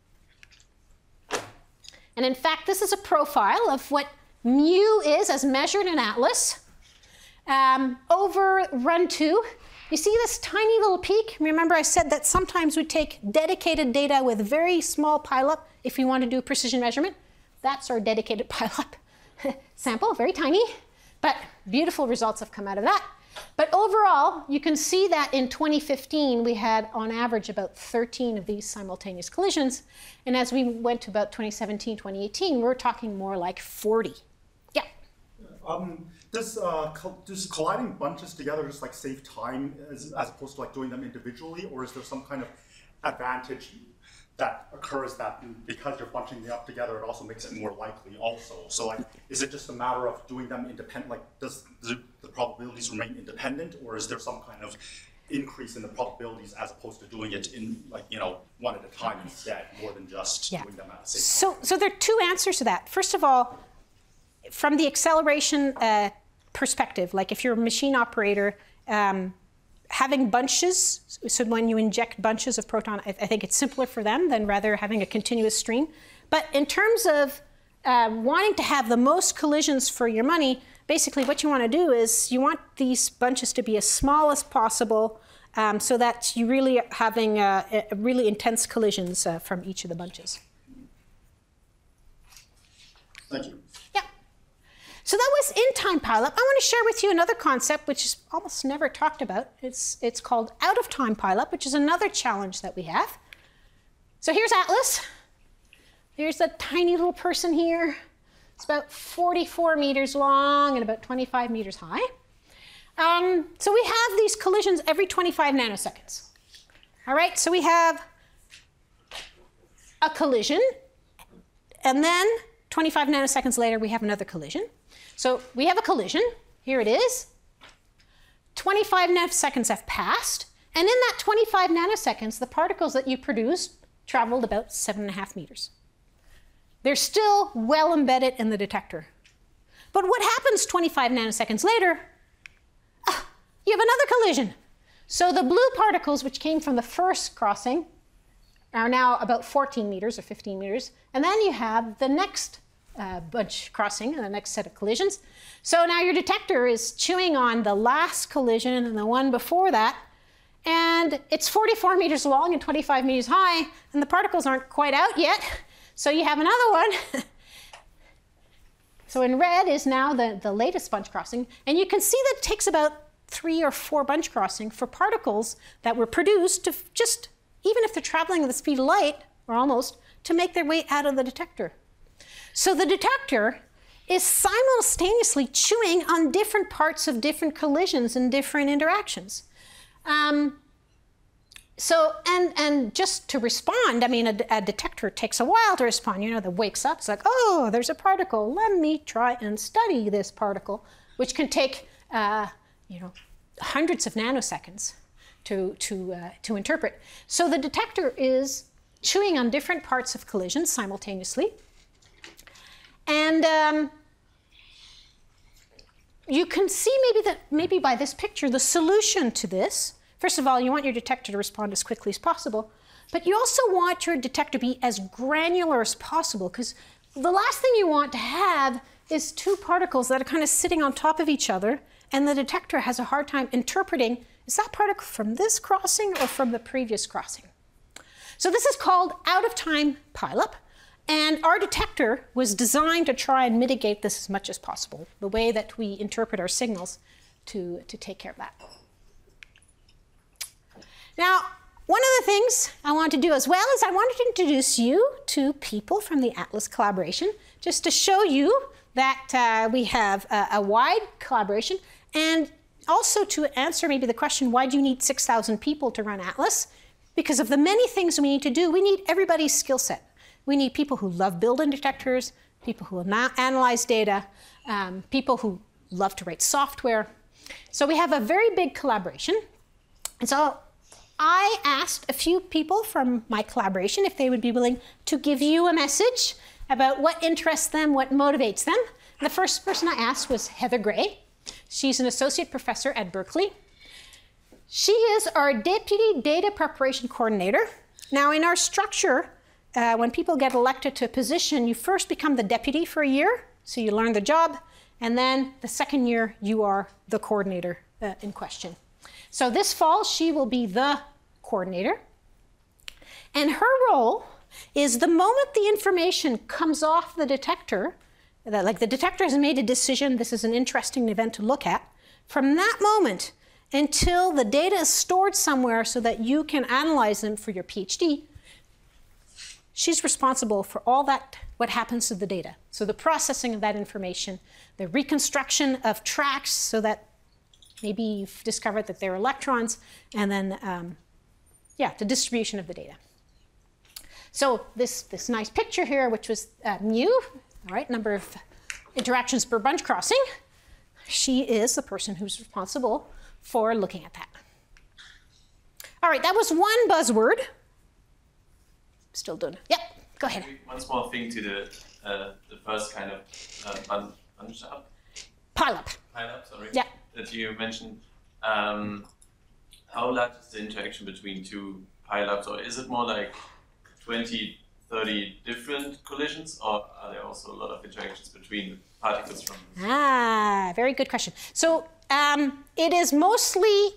And in fact, this is a profile of what mu is as measured in ATLAS over run 2. You see this tiny little peak? Remember I said that sometimes we take dedicated data with very small pileup. if we want to do precision measurement, that's our dedicated pileup sample, very tiny, but beautiful results have come out of that. But overall, you can see that in 2015, we had on average about 13 of these simultaneous collisions. And as we went to about 2017, 2018, we're talking more like 40. Yeah? Does colliding bunches together just like save time as opposed to like doing them individually? Or is there some kind of advantage that occurs that because you're bunching them up together, it also makes it more likely also? So like, is it just a matter of doing them independent? Like, does the probabilities remain independent, or is there some kind of increase in the probabilities as opposed to doing it in like, you know, one at a time instead, more than just doing them at the same time? So there are two answers to that. First of all, from the acceleration perspective, like if you're a machine operator, having bunches, so when you inject bunches of proton, I think it's simpler for them than rather having a continuous stream. But in terms of wanting to have the most collisions for your money, basically what you want to do is you want these bunches to be as small as possible so that you really are having really intense collisions from each of the bunches. Thank you. Yeah. So that was in-time pileup. I want to share with you another concept which is almost never talked about. It's called out-of-time pileup, which is another challenge that we have. So here's Atlas. Here's a tiny little person here. It's about 44 meters long and about 25 meters high. So we have these collisions every 25 nanoseconds. All right, so we have a collision, and then 25 nanoseconds later, we have another collision. So we have a collision. Here it is. 25 nanoseconds have passed. And in that 25 nanoseconds, the particles that you produced traveled about 7.5 meters. They're still well embedded in the detector. But what happens 25 nanoseconds later? You have another collision. So the blue particles, which came from the first crossing, are now about 14 meters or 15 meters. And then you have the next bunch crossing and the next set of collisions. So now your detector is chewing on the last collision and the one before that. And it's 44 meters long and 25 meters high, and the particles aren't quite out yet. So you have another one. So in red is now the latest bunch crossing. And you can see that it takes about 3 or 4 bunch crossing for particles that were produced to just, even if they're traveling at the speed of light, or almost, to make their way out of the detector. So the detector is simultaneously chewing on different parts of different collisions and different interactions. And just to respond, I mean, a detector takes a while to respond. You know, that wakes up, it's like, oh, there's a particle. Let me try and study this particle, which can take, hundreds of nanoseconds to interpret. So the detector is chewing on different parts of collisions simultaneously. And you can see maybe by this picture the solution to this. First of all, you want your detector to respond as quickly as possible, but you also want your detector to be as granular as possible, because the last thing you want to have is 2 particles that are kind of sitting on top of each other, and the detector has a hard time interpreting, is that particle from this crossing or from the previous crossing? So this is called out-of-time pileup. And our detector was designed to try and mitigate this as much as possible, the way that we interpret our signals to take care of that. Now, one of the things I want to do as well is I wanted to introduce you to people from the Atlas collaboration, just to show you that we have a wide collaboration, and also to answer maybe the question, why do you need 6,000 people to run Atlas? Because of the many things we need to do, we need everybody's skill set. We need people who love building detectors, people who analyze data, people who love to write software. So we have a very big collaboration. And so I asked a few people from my collaboration if they would be willing to give you a message about what interests them, what motivates them. And the first person I asked was Heather Gray. She's an associate professor at Berkeley. She is our deputy data preparation coordinator. Now in our structure, when people get elected to a position, you first become the deputy for a year, so you learn the job, and then the second year you are the coordinator in question. So this fall, she will be the coordinator, and her role is the moment the information comes off the detector, like the detector has made a decision, this is an interesting event to look at, from that moment until the data is stored somewhere so that you can analyze them for your PhD, she's responsible for all that, what happens to the data. So the processing of that information, the reconstruction of tracks so that maybe you've discovered that they're electrons, and then, the distribution of the data. So this nice picture here, which was mu, all right, number of interactions per bunch crossing, she is the person who's responsible for looking at that. All right, that was one buzzword. Still doing it. Yep, go ahead. One small thing to the first kind of bunch up. Pileup. Pileup, sorry. Yeah. That you mentioned. How large is the interaction between two pileups, or is it more like 20, 30 different collisions, or are there also a lot of interactions between particles from? Very good question. So it is mostly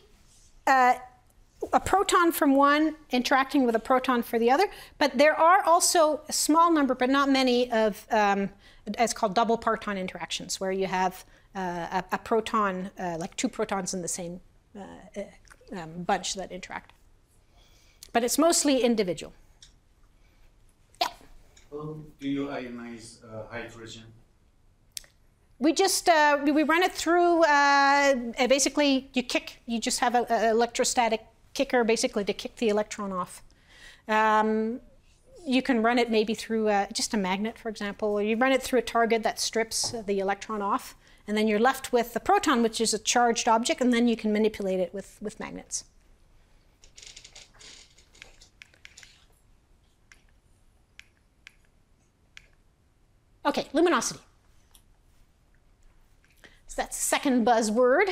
a proton from one interacting with a proton for the other, but there are also a small number, but not many, of it's called double parton interactions, where you have a proton, like two protons in the same bunch that interact. But it's mostly individual. Yeah. How do you ionize hydrogen? We just we run it through. Basically, you just have an electrostatic kicker, basically to kick the electron off. You can run it maybe through just a magnet, for example, or you run it through a target that strips the electron off, and then you're left with the proton, which is a charged object, and then you can manipulate it with magnets. Okay, luminosity. So that's the second buzzword.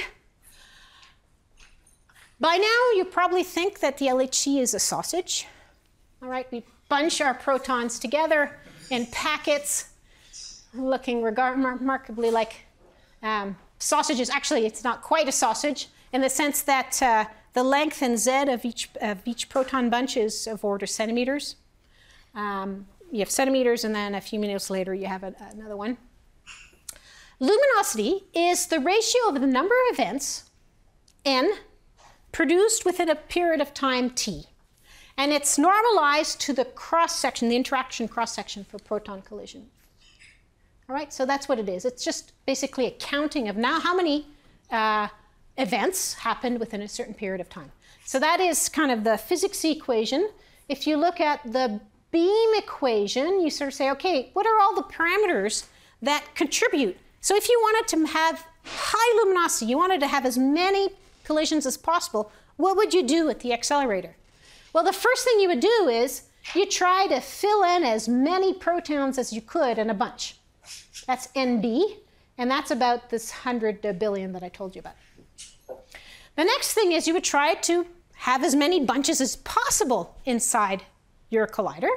By now, you probably think that the LHC is a sausage. All right, we bunch our protons together in packets, looking remarkably like sausages. Actually, it's not quite a sausage in the sense that the length and Z of each proton bunch is of order centimeters. You have centimeters, and then a few minutes later, you have another one. Luminosity is the ratio of the number of events, n, produced within a period of time, t. And it's normalized to the cross-section, the interaction cross-section for proton collision. All right, so that's what it is. It's just basically a counting of now how many events happened within a certain period of time. So that is kind of the physics equation. If you look at the beam equation, you sort of say, okay, what are all the parameters that contribute? So if you wanted to have high luminosity, you wanted to have as many collisions as possible, what would you do at the accelerator? Well, the first thing you would do is you try to fill in as many protons as you could in a bunch. That's NB, and that's about this 100 billion that I told you about. The next thing is you would try to have as many bunches as possible inside your collider.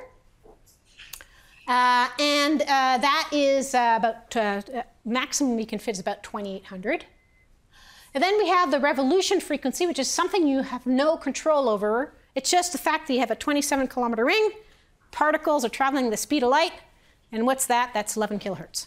That is about, maximum we can fit is about 2,800. And then we have the revolution frequency, which is something you have no control over. It's just the fact that you have a 27-kilometer ring, particles are traveling the speed of light, and what's that? That's 11 kilohertz.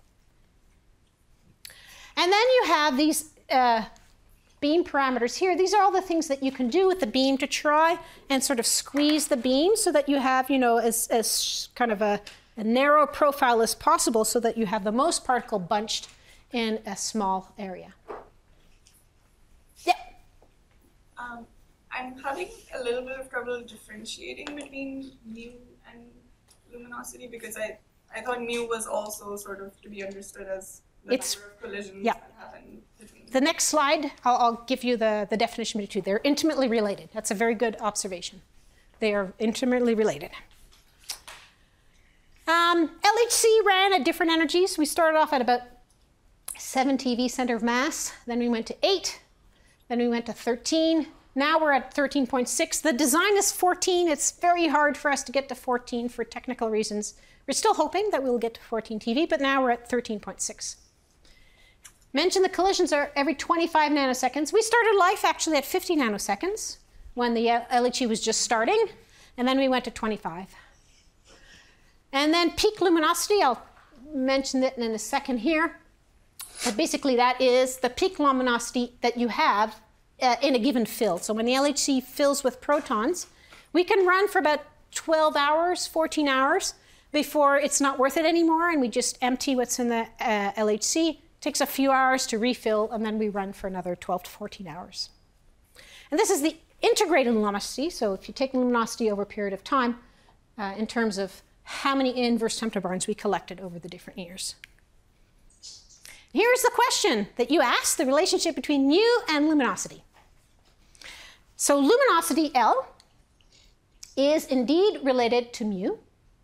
And then you have these beam parameters here. These are all the things that you can do with the beam to try and sort of squeeze the beam so that you have, you know, as kind of a narrow profile as possible so that you have the most particle bunched in a small area. Yeah? I'm having a little bit of trouble differentiating between mu and luminosity because I thought mu was also sort of to be understood as the number of collisions that happen between. The next slide, I'll give you the definition between the two. They're intimately related. That's a very good observation. They are intimately related. LHC ran at different energies. We started off at about 7 TeV center of mass. Then we went to 8. Then we went to 13. Now we're at 13.6. The design is 14. It's very hard for us to get to 14 for technical reasons. We're still hoping that we'll get to 14 TeV, but now we're at 13.6. Mentioned the collisions are every 25 nanoseconds. We started life actually at 50 nanoseconds when the LHC was just starting, and then we went to 25. And then peak luminosity, I'll mention it in a second here. But basically that is the peak luminosity that you have in a given fill. So when the LHC fills with protons, we can run for about 12 hours, 14 hours before it's not worth it anymore, and we just empty what's in the LHC. It takes a few hours to refill, and then we run for another 12 to 14 hours. And this is the integrated luminosity. So if you take luminosity over a period of time, in terms of how many inverse temperature burns we collected over the different years. Here's the question that you asked, the relationship between mu and luminosity. So luminosity L is indeed related to mu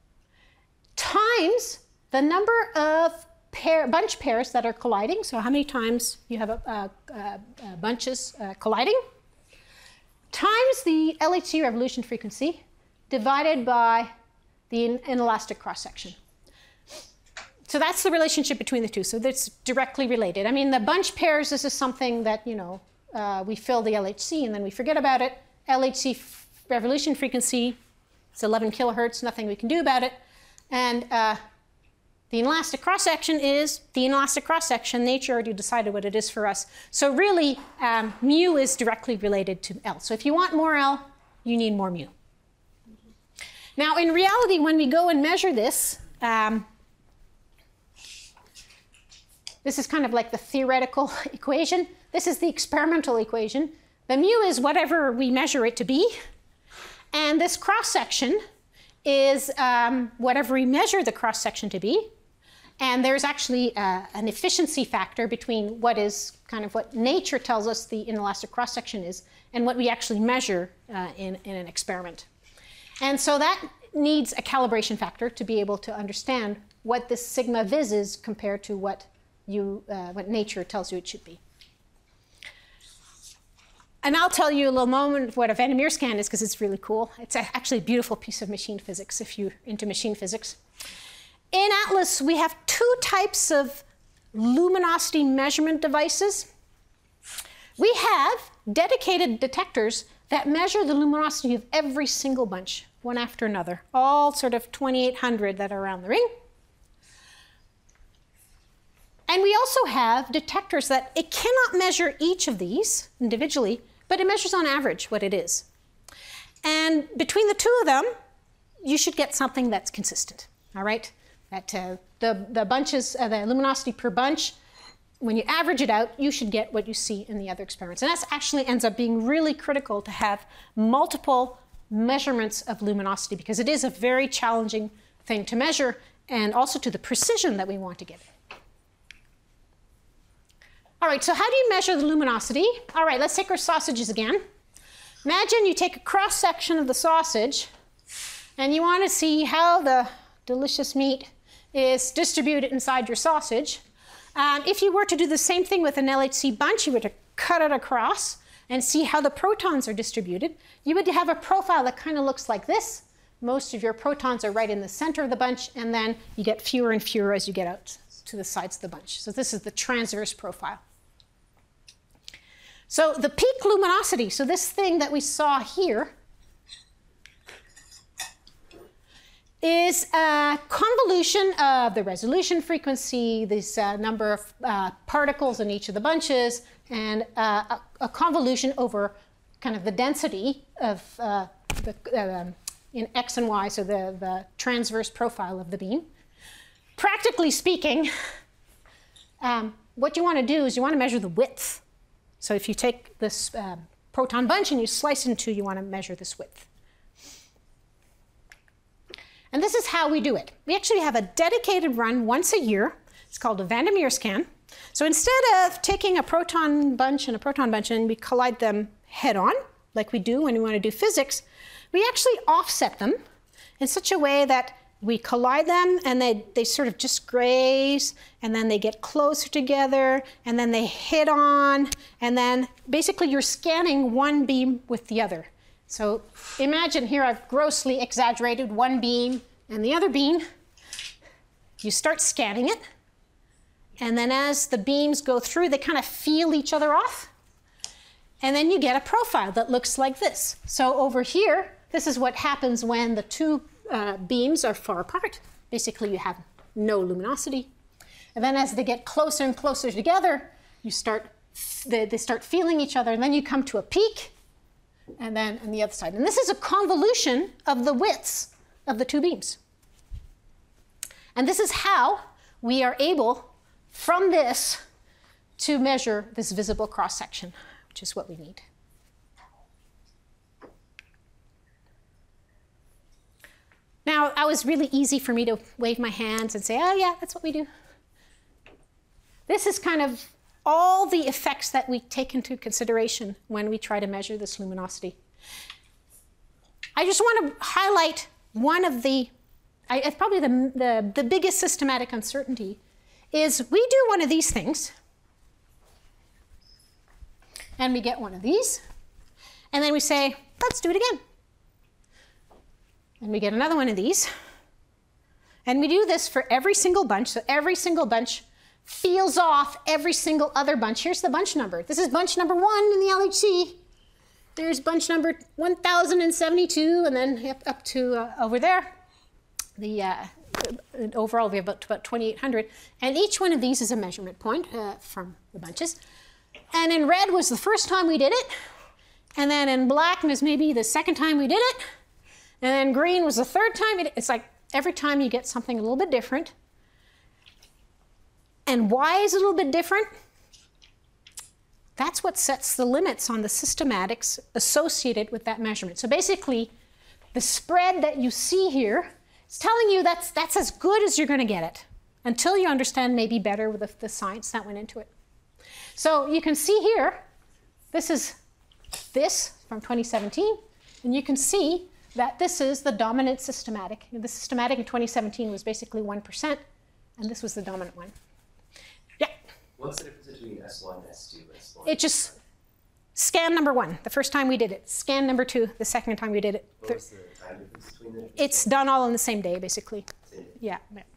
times the number of bunch pairs that are colliding. So how many times you have bunches colliding, times the LHC revolution frequency divided by the inelastic cross-section. So that's the relationship between the two. So that's directly related. I mean, the bunch pairs, this is something that, you know, we fill the LHC and then we forget about it. LHC revolution frequency, it's 11 kilohertz, nothing we can do about it. And the inelastic cross-section is the inelastic cross-section. Nature already decided what it is for us. So really, mu is directly related to L. So if you want more L, you need more mu. Now, in reality, when we go and measure this, this is kind of like the theoretical equation. This is the experimental equation. The mu is whatever we measure it to be. And this cross-section is whatever we measure the cross-section to be. And there's actually an efficiency factor between what is kind of what nature tells us the inelastic cross-section is and what we actually measure in an experiment. And so that needs a calibration factor to be able to understand what this sigma vis is compared to what nature tells you it should be. And I'll tell you a little moment what a Vandermeer scan is because it's really cool. It's actually a beautiful piece of machine physics if you're into machine physics. In ATLAS, we have two types of luminosity measurement devices. We have dedicated detectors that measure the luminosity of every single bunch, one after another, all sort of 2,800 that are around the ring. And we also have detectors that it cannot measure each of these individually, but it measures on average what it is. And between the two of them, you should get something that's consistent, all right? That the bunches, the luminosity per bunch, when you average it out, you should get what you see in the other experiments. And that actually ends up being really critical to have multiple measurements of luminosity because it is a very challenging thing to measure and also to the precision that we want to get it. All right, so how do you measure the luminosity? All right, let's take our sausages again. Imagine you take a cross-section of the sausage and you want to see how the delicious meat is distributed inside your sausage. If you were to do the same thing with an LHC bunch, you were to cut it across and see how the protons are distributed, you would have a profile that kind of looks like this. Most of your protons are right in the center of the bunch, and then you get fewer and fewer as you get out to the sides of the bunch. So this is the transverse profile. So the peak luminosity, so this thing that we saw here, is a convolution of the resolution frequency, this number of particles in each of the bunches, and a convolution over kind of the density of in X and Y, so the transverse profile of the beam. Practically speaking, what you want to do is you want to measure the width. So if you take this proton bunch and you slice it in two, you want to measure this width. And this is how we do it. We actually have a dedicated run once a year. It's called a Vandermeer scan. So instead of taking a proton bunch and we collide them head on, like we do when we want to do physics, we actually offset them in such a way that we collide them and they sort of just graze, and then they get closer together, and then they hit on, and then basically you're scanning one beam with the other. So imagine here I've grossly exaggerated one beam and the other beam. You start scanning it, and then as the beams go through, they kind of feel each other off, and then you get a profile that looks like this. So over here, this is what happens when the two beams are far apart. basically you have no luminosity. And then as they get closer and closer together, they start feeling each other, and then you come to a peak, and then on the other side. And this is a convolution of the widths of the two beams. And this is how we are able, from this, to measure this visible cross-section, which is what we need. Now, it was really easy for me to wave my hands and say, oh yeah, that's what we do. This is kind of all the effects that we take into consideration when we try to measure this luminosity. I just want to highlight one of the, it's probably the biggest systematic uncertainty, is we do one of these things, and we get one of these, and then we say, let's do it again. And we get another one of these, and we do this for every single bunch, so every single bunch feels off every single other bunch. Here's the bunch number. This is bunch number 1 in the LHC. There's bunch number 1072, and then up to over there. Overall, we have about 2,800. And each one of these is a measurement point from the bunches. And in red was the first time we did it. And then in black was maybe the second time we did it. And then green was the third time. It's like every time you get something a little bit different. And why is it a little bit different? That's what sets the limits on the systematics associated with that measurement. So basically, the spread that you see here is telling you that's as good as you're going to get it until you understand maybe better with the science that went into it. So you can see here, this is this from 2017, and you can see that this is the dominant systematic. The systematic in 2017 was basically 1%, and this was the dominant one. Yeah? What's the difference between S1, S2, S1? It just, scan number 1, the first time we did it. Scan number 2, the second time we did it. What was the time difference between them? It's done all on the same day, basically. Same day. Yeah.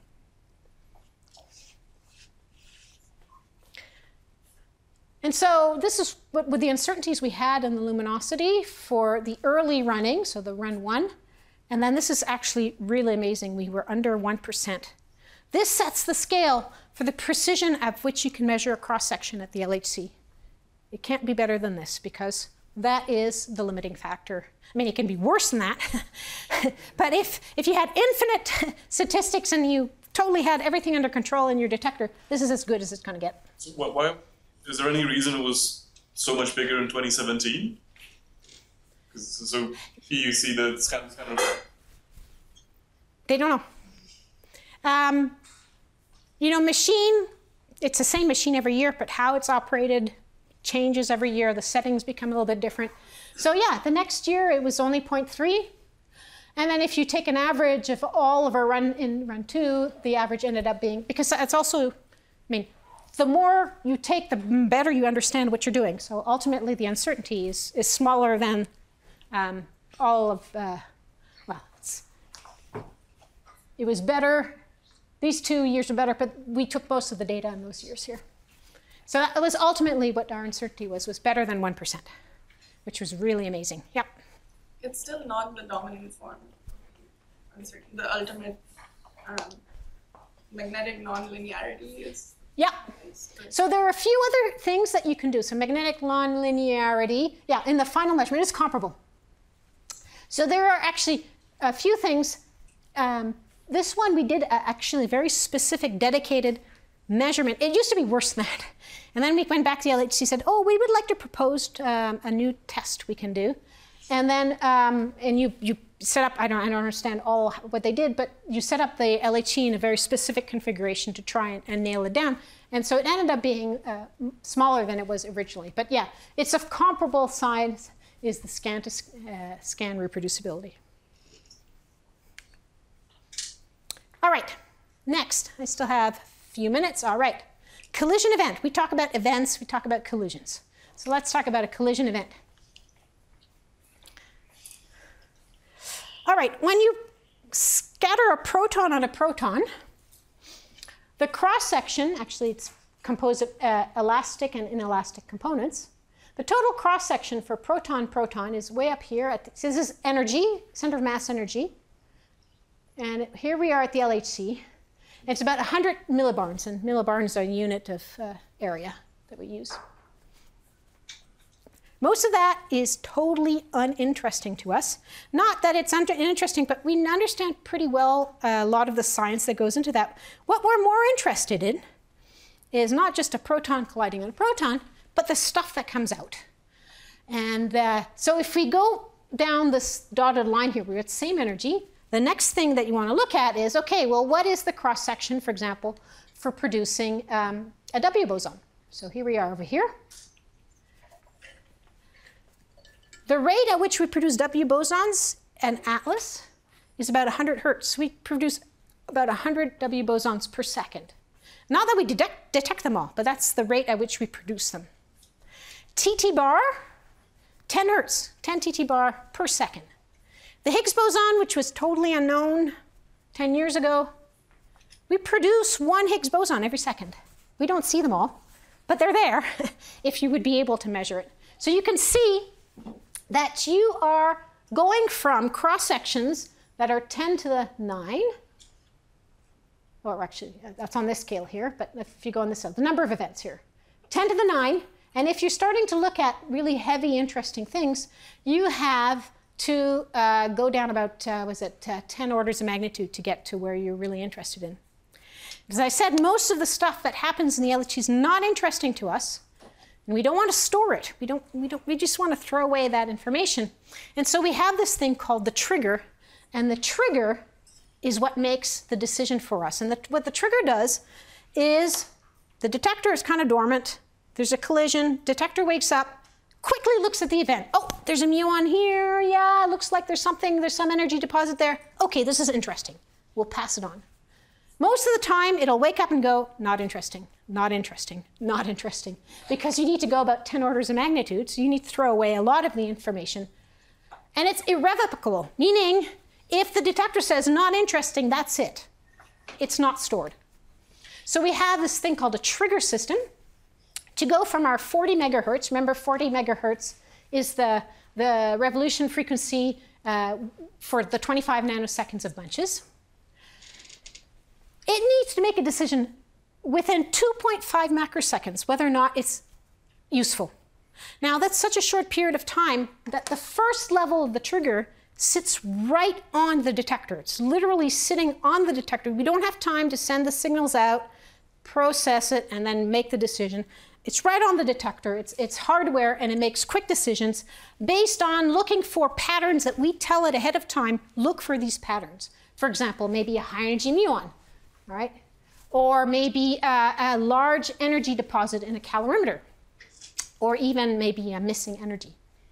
And so this is what, with the uncertainties we had in the luminosity for the early running, so the run 1, and then this is actually really amazing. We were under 1%. This sets the scale for the precision at which you can measure a cross-section at the LHC. It can't be better than this because that is the limiting factor. I mean, it can be worse than that, but if you had infinite statistics and you totally had everything under control in your detector, this is as good as it's going to get. So why? Is there any reason it was so much bigger in 2017? So here you see that it's kind of... They don't know. You know, machine, it's the same machine every year, but how it's operated changes every year. The settings become a little bit different. So yeah, the next year it was only 0.3. And then if you take an average of all of our run 2, the average ended up being, because it's also, I mean, the more you take, the better you understand what you're doing. So ultimately, the uncertainty is smaller than all of, well, it was better. These 2 years were better, but we took most of the data in those years here. So that was ultimately what our uncertainty was better than 1%, which was really amazing. Yep. It's still not the dominant form. The ultimate magnetic nonlinearity is... Yeah. So there are a few other things that you can do. So magnetic nonlinearity, yeah, in the final measurement is comparable. So there are actually a few things. This one we did actually a very specific dedicated measurement. It used to be worse than that. And then we went back to the LHC and said, oh, we would like to propose a new test we can do. And then and you set up, I don't understand all what they did, but you set up the LHC in a very specific configuration to try and nail it down. And so it ended up being smaller than it was originally. But yeah, it's of comparable size is the scan reproducibility. All right, next, I still have a few minutes. All right, collision event. We talk about events, we talk about collisions. So let's talk about a collision event. All right, when you scatter a proton on a proton, the cross-section, actually it's composed of elastic and inelastic components. The total cross-section for proton-proton is way up here. This is energy, center of mass energy. And here we are at the LHC. It's about 100 millibarns, and millibarns are a unit of area that we use. Most of that is totally uninteresting to us. Not that it's uninteresting, but we understand pretty well a lot of the science that goes into that. What we're more interested in is not just a proton colliding with a proton, but the stuff that comes out. And so if we go down this dotted line here, we're at the same energy. The next thing that you want to look at is, okay, well, what is the cross-section, for example, for producing a W boson? So here we are over here. The rate at which we produce W bosons in ATLAS is about 100 hertz. We produce about 100 W bosons per second. Not that we detect them all, but that's the rate at which we produce them. TT bar, 10 hertz, 10 TT bar per second. The Higgs boson, which was totally unknown 10 years ago, we produce 1 Higgs boson every second. We don't see them all, but they're there if you would be able to measure it. So you can see that you are going from cross-sections that are 10 to the 9, or actually, that's on this scale here, but if you go on this side, the number of events here, 10 to the 9, and if you're starting to look at really heavy, interesting things, you have to go down about, 10 orders of magnitude to get to where you're really interested in. As I said, most of the stuff that happens in the LHC is not interesting to us, and we don't want to store it. We just want to throw away that information. And so we have this thing called the trigger, and the trigger is what makes the decision for us. And what the trigger does is the detector is kind of dormant. There's a collision. Detector wakes up, quickly looks at the event. Oh, there's a muon here. Yeah, it looks like there's some energy deposit there. Okay, this is interesting. We'll pass it on. Most of the time, it'll wake up and go, not interesting, not interesting, not interesting, because you need to go about 10 orders of magnitude, so you need to throw away a lot of the information. And it's irrevocable, meaning if the detector says not interesting, that's it. It's not stored. So we have this thing called a trigger system to go from our 40 megahertz. Remember, 40 megahertz is the revolution frequency for the 25 nanoseconds of bunches. It needs to make a decision within 2.5 macroseconds whether or not it's useful. Now, that's such a short period of time that the first level of the trigger sits right on the detector. It's literally sitting on the detector. We don't have time to send the signals out, process it, and then make the decision. It's right on the detector. It's hardware, and it makes quick decisions based on looking for patterns that we tell it ahead of time. Look for these patterns. For example, maybe a high-energy muon. Right? Or maybe a large energy deposit in a calorimeter, or even maybe a missing energy.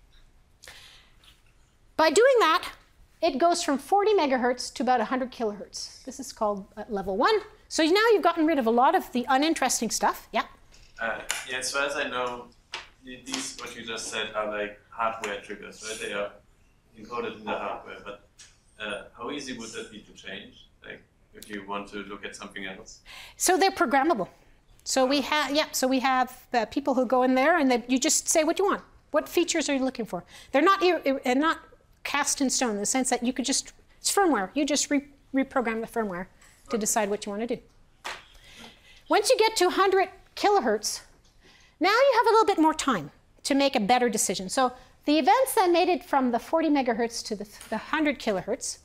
By doing that, it goes from 40 megahertz to about 100 kilohertz. This is called level 1. So now you've gotten rid of a lot of the uninteresting stuff. Yeah? Yeah, as far as I know, these, what you just said, are like hardware triggers, right? They are encoded in the hardware, but how easy would that be to change? Like, if you want to look at something else? So they're programmable. So we have people who go in there and you just say what you want. What features are you looking for? They're not cast in stone in the sense that you could just, it's firmware. You just reprogram the firmware to decide what you want to do. Once you get to 100 kilohertz, now you have a little bit more time to make a better decision. So the events that made it from the 40 megahertz to the 100 kilohertz,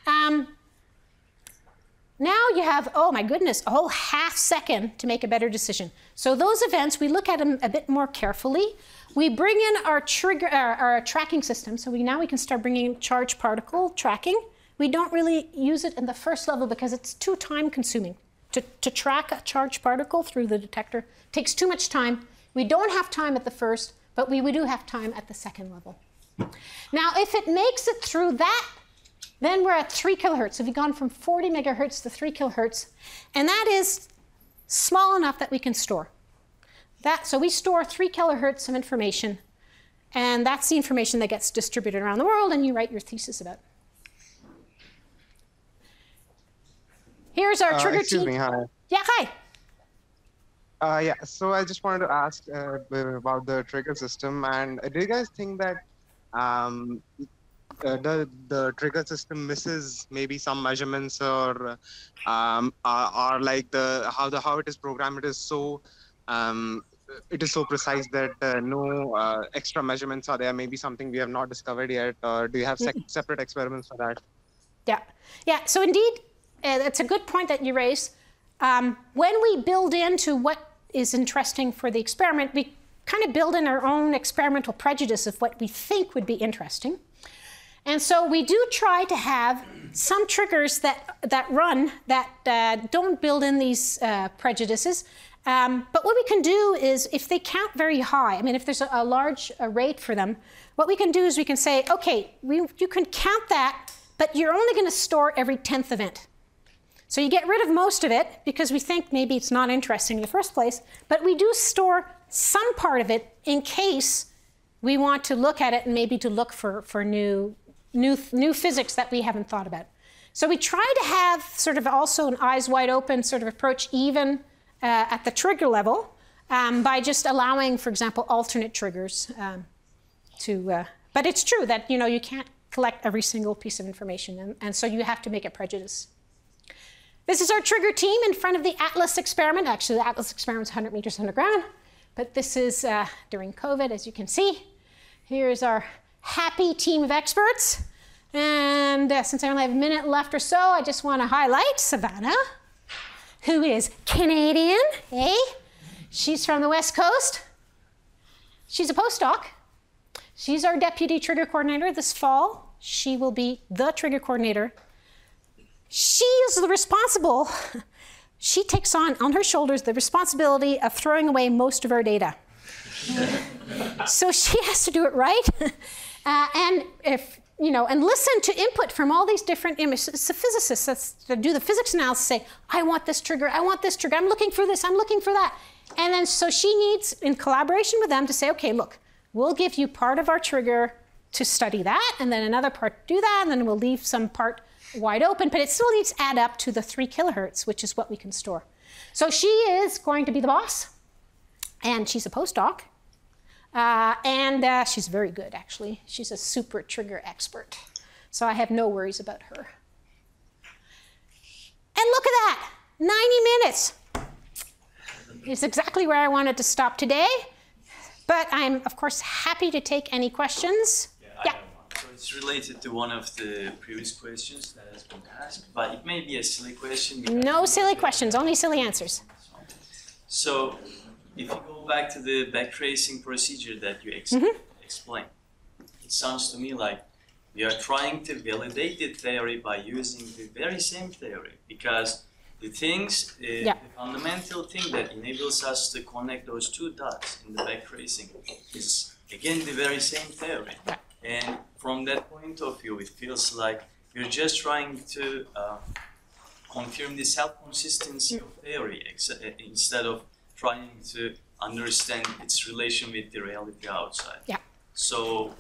now you have, oh my goodness, a whole half second to make a better decision. So those events, we look at them a bit more carefully. We bring in our trigger, our tracking system. So now we can start bringing charge particle tracking. We don't really use it in the first level because it's too time consuming. To track a charged particle through the detector takes too much time. We don't have time at the first, but we do have time at the second level. Now, if it makes it through that, then we're at 3 kilohertz. So we've gone from 40 megahertz to 3 kilohertz, and that is small enough that we can store. So we store 3 kilohertz of information, and that's the information that gets distributed around the world, and you write your thesis about. Here's our trigger excuse team. Me, hi. Yeah, hi. Yeah, so I just wanted to ask about the trigger system, and do you guys think that the trigger system misses maybe some measurements, or like how it is programmed, it is so precise that no extra measurements are there. Maybe something we have not discovered yet. Or do you have separate experiments for that? Yeah. So indeed, that's a good point that you raise. When we build into what is interesting for the experiment, we kind of build in our own experimental prejudice of what we think would be interesting. And so we do try to have some triggers that run that don't build in these prejudices. But what we can do is, if they count very high, I mean, if there's a large rate for them, what we can do is we can say, okay, you can count that, but you're only going to store every 10th event. So you get rid of most of it because we think maybe it's not interesting in the first place, but we do store some part of it in case we want to look at it and maybe to look for new physics that we haven't thought about. So we try to have sort of also an eyes wide open sort of approach even at the trigger level by just allowing, for example, alternate triggers but it's true that you can't collect every single piece of information, and so you have to make a prejudice. This is our trigger team in front of the ATLAS experiment. Actually, the ATLAS experiment is 100 meters underground, but this is during COVID, as you can see. Here's our happy team of experts. And since I only have a minute left or so, I just want to highlight Savannah, who is Canadian, eh? She's from the West Coast. She's a postdoc. She's our deputy trigger coordinator this fall. She will be the trigger coordinator. She is the responsible, she takes on her shoulders the responsibility of throwing away most of our data. So she has to do it right. And listen to input from all these different images. It's the physicists that do the physics analysis say, I want this trigger, I'm looking for this, I'm looking for that. And then so she needs, in collaboration with them, to say, okay, look, we'll give you part of our trigger to study that, and then another part to do that, and then we'll leave some part wide open, but it still needs to add up to the 3 kilohertz, which is what we can store. So she is going to be the boss, and she's a postdoc, and she's very good, actually. She's a super trigger expert, so I have no worries about her. And look at that, 90 minutes. It's exactly where I wanted to stop today, but I'm, of course, happy to take any questions. Yeah. So it's related to one of the previous questions that has been asked, but it may be a silly question. No silly questions, only silly answers. So if you go back to the backtracing procedure that you explained, it sounds to me like we are trying to validate the theory by using the very same theory, because the things, the fundamental thing that enables us to connect those 2 dots in the backtracing is, again, the very same theory. And from that point of view, it feels like you're just trying to confirm the self-consistency of theory instead of trying to understand its relation with the reality outside. Yeah. So,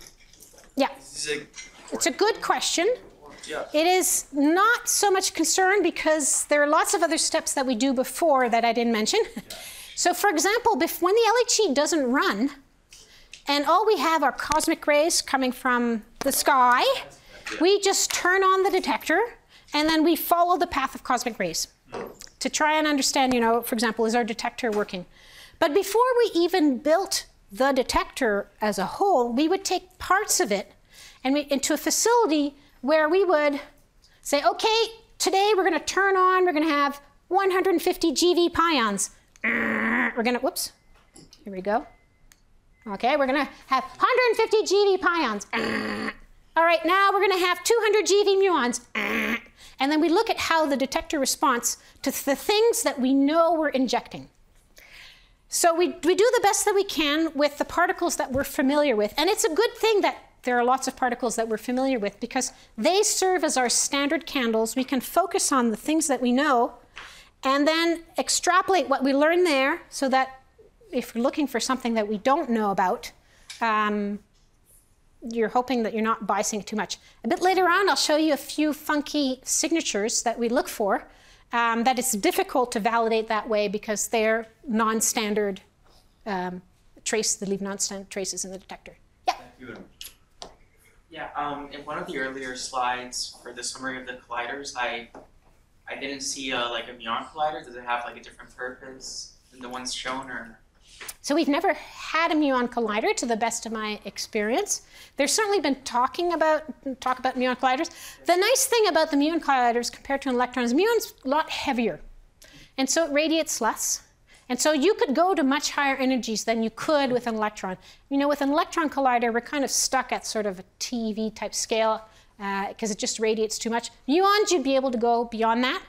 it's a good question. Yeah. It is not so much concern because there are lots of other steps that we do before that I didn't mention. So, for example, when the LHC doesn't run, and all we have are cosmic rays coming from the sky, we just turn on the detector, and then we follow the path of cosmic rays to try and understand, for example, is our detector working? But before we even built the detector as a whole, we would take parts of it into a facility where we would say, okay, today we're going to turn on, we're going to have 150 GeV pions. We're going to, whoops, here we go. Okay, we're going to have 150 GeV pions. All right, now we're going to have 200 GeV muons. And then we look at how the detector responds to the things that we know we're injecting. So we do the best that we can with the particles that we're familiar with. And it's a good thing that there are lots of particles that we're familiar with because they serve as our standard candles. We can focus on the things that we know and then extrapolate what we learn there so that if you're looking for something that we don't know about, you're hoping that you're not biasing too much. A bit later on, I'll show you a few funky signatures that we look for that it's difficult to validate that way because they're non-standard traces, they leave non-standard traces in the detector. Yeah? Thank you very much. Yeah, in one of the earlier slides for the summary of the colliders, I didn't see like a muon collider. Does it have like a different purpose than the ones shown, or? So we've never had a muon collider, to the best of my experience. There's certainly been talk about muon colliders. The nice thing about the muon colliders compared to an electron is muon's a lot heavier, and so it radiates less. And so you could go to much higher energies than you could with an electron. You know, with an electron collider, we're kind of stuck at sort of a TeV type scale because it just radiates too much. Muons, you'd be able to go beyond that.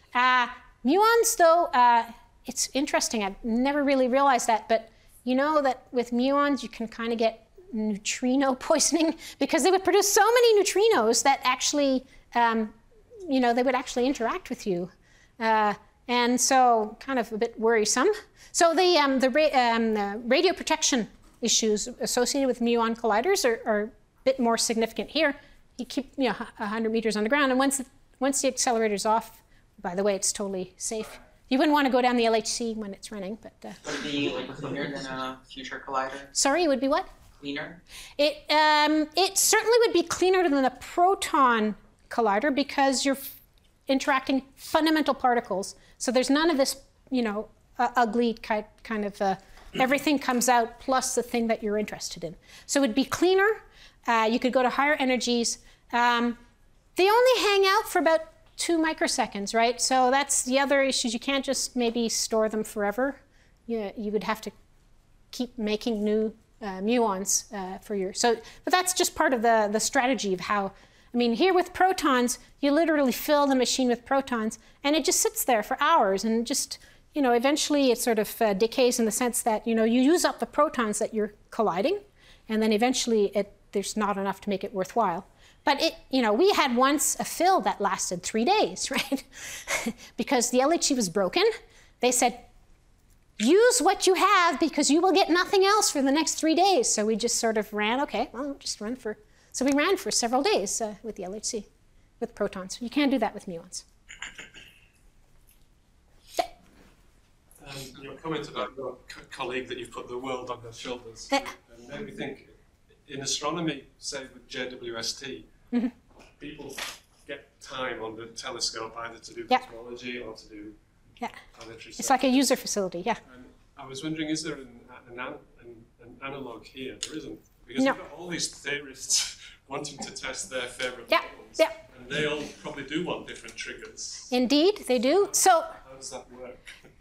Muons, though, it's interesting. I've never really realized that, but you know that with muons, you can kind of get neutrino poisoning because they would produce so many neutrinos that actually, you know, they would actually interact with you. And so kind of a bit worrisome. So the radio protection issues associated with muon colliders are a bit more significant here. You keep 100 meters on the ground, and once the accelerator's off, by the way, it's totally safe. You wouldn't want to go down the LHC when it's running, but... Would it be like cleaner than a future collider? Sorry, it would be what? Cleaner? It certainly would be cleaner than a proton collider because you're interacting fundamental particles. So there's none of this, ugly kind of, everything comes out plus the thing that you're interested in. So it would be cleaner. You could go to higher energies. They only hang out for about 2 microseconds, right? So that's the other issues. You can't just maybe store them forever. You would have to keep making new muons for your, but that's just part of the strategy of how, here with protons, you literally fill the machine with protons and it just sits there for hours and just, eventually it sort of decays in the sense that, you use up the protons that you're colliding and then eventually there's not enough to make it worthwhile. But we had once a fill that lasted 3 days, right? Because the LHC was broken. They said, use what you have because you will get nothing else for the next 3 days. So we just sort of ran, okay, well, just run for, so we ran for several days with the LHC, with protons. You can't do that with muons. Your comment about your colleague that you've put the world on her shoulders made me think, in astronomy, say with JWST, people get time on the telescope either to do cosmology or to do planetary It's like a user facility, yeah. And I was wondering, is there an analog here? There isn't. Because you've got all these theorists wanting to test their favorite models. And they all probably do want different triggers. Indeed, they do. So, how does that work?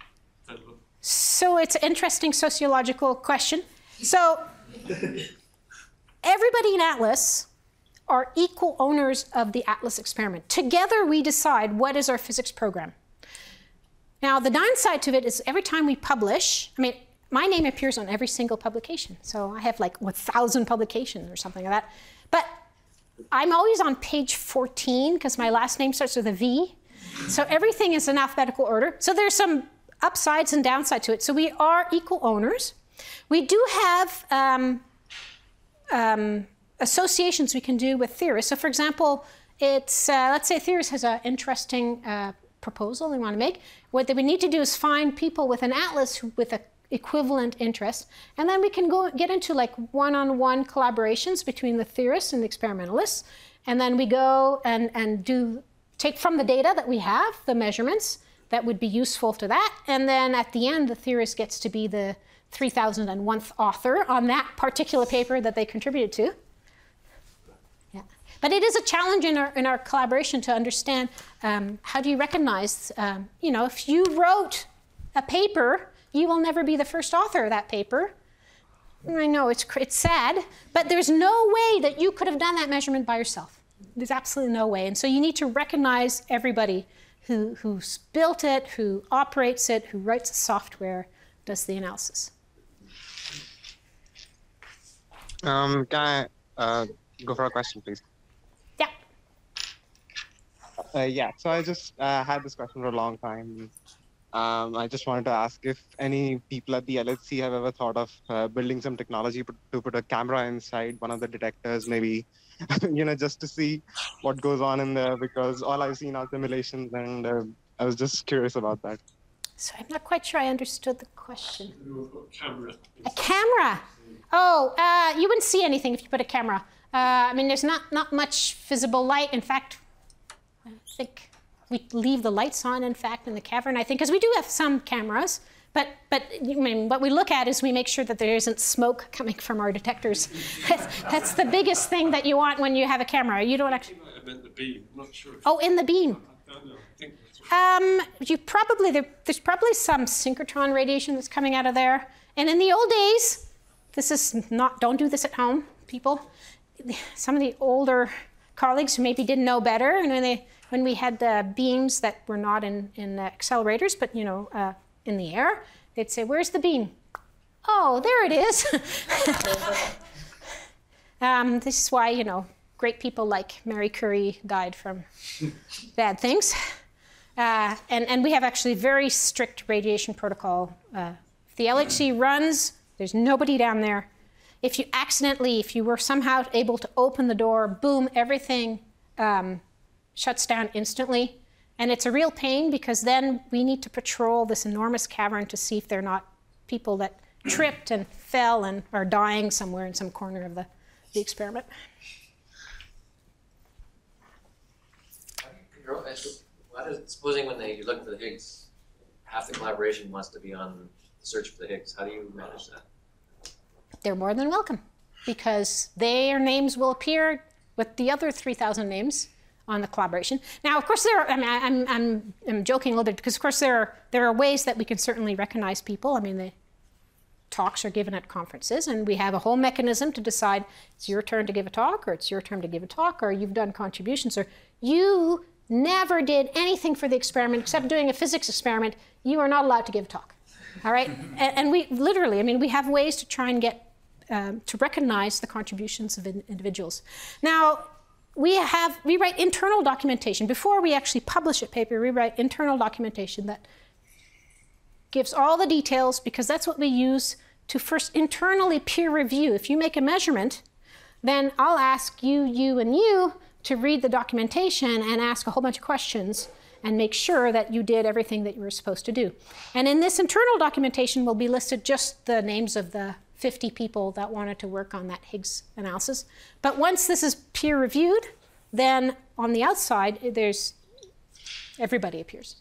So it's an interesting sociological question. So everybody in ATLAS are equal owners of the ATLAS experiment. Together we decide what is our physics program. Now the downside to it is every time we publish, my name appears on every single publication. So I have like 1,000 publications or something like that. But I'm always on page 14 because my last name starts with a V. So everything is in alphabetical order. So there's some upsides and downsides to it. So we are equal owners. We do have associations we can do with theorists. So for example, it's, let's say a theorist has an interesting proposal they want to make. What they would need to do is find people with an ATLAS with an equivalent interest, and then we can get into like one-on-one collaborations between the theorists and the experimentalists, and then we go and take from the data that we have, the measurements that would be useful to that, and then at the end, the theorist gets to be the 3001th author on that particular paper that they contributed to. Yeah. But it is a challenge in our collaboration to understand how do you recognize, if you wrote a paper, you will never be the first author of that paper. I know it's sad, but there's no way that you could have done that measurement by yourself. There's absolutely no way. And so you need to recognize everybody who's built it, who operates it, who writes the software, does the analysis. Can I go for a question, please? Yeah. So I just had this question for a long time. I just wanted to ask if any people at the LHC have ever thought of building some technology to put a camera inside one of the detectors, maybe, just to see what goes on in there, because all I've seen are simulations, and I was just curious about that. So I'm not quite sure I understood the question. Camera. A camera? Oh, you wouldn't see anything if you put a camera. I mean, there's not much visible light. In fact, I think we leave the lights on, in fact, in the cavern, I think, because we do have some cameras. But I mean, what we look at is we make sure that there isn't smoke coming from our detectors. That's the biggest thing that you want when you have a camera. You don't actually... I meant the beam. I'm not sure. Oh, in the beam. I don't know. I think that's right. There's probably some synchrotron radiation that's coming out of there. And in the old days, don't do this at home, people. Some of the older colleagues who maybe didn't know better, and when we had beams that were not in accelerators, but in the air, they'd say, "Where's the beam?" "Oh, there it is." This is why great people like Marie Curie died from bad things. And we have actually very strict radiation protocol. If the LHC runs, there's nobody down there. If you were somehow able to open the door, boom, everything shuts down instantly. And it's a real pain because then we need to patrol this enormous cavern to see if there are not people that tripped and fell and are dying somewhere in some corner of the experiment. Supposing when you look for the Higgs, half the collaboration wants to be on the search for the Higgs. How do you manage that? They're more than welcome because their names will appear with the other 3,000 names on the collaboration. Now, of course, I'm joking a little bit because, of course, there are ways that we can certainly recognize people. I mean, the talks are given at conferences, and we have a whole mechanism to decide it's your turn to give a talk, or it's your turn to give a talk, or you've done contributions, or you never did anything for the experiment except doing a physics experiment. You are not allowed to give a talk. All right? And we literally, I mean, we have ways to try and get to recognize the contributions of individuals. Now, we write internal documentation. Before we actually publish a paper, we write internal documentation that gives all the details because that's what we use to first internally peer review. If you make a measurement, then I'll ask you, and you to read the documentation and ask a whole bunch of questions and make sure that you did everything that you were supposed to do. And in this internal documentation will be listed just the names of the 50 people that wanted to work on that Higgs analysis. But once this is peer reviewed, then on the outside, everybody appears.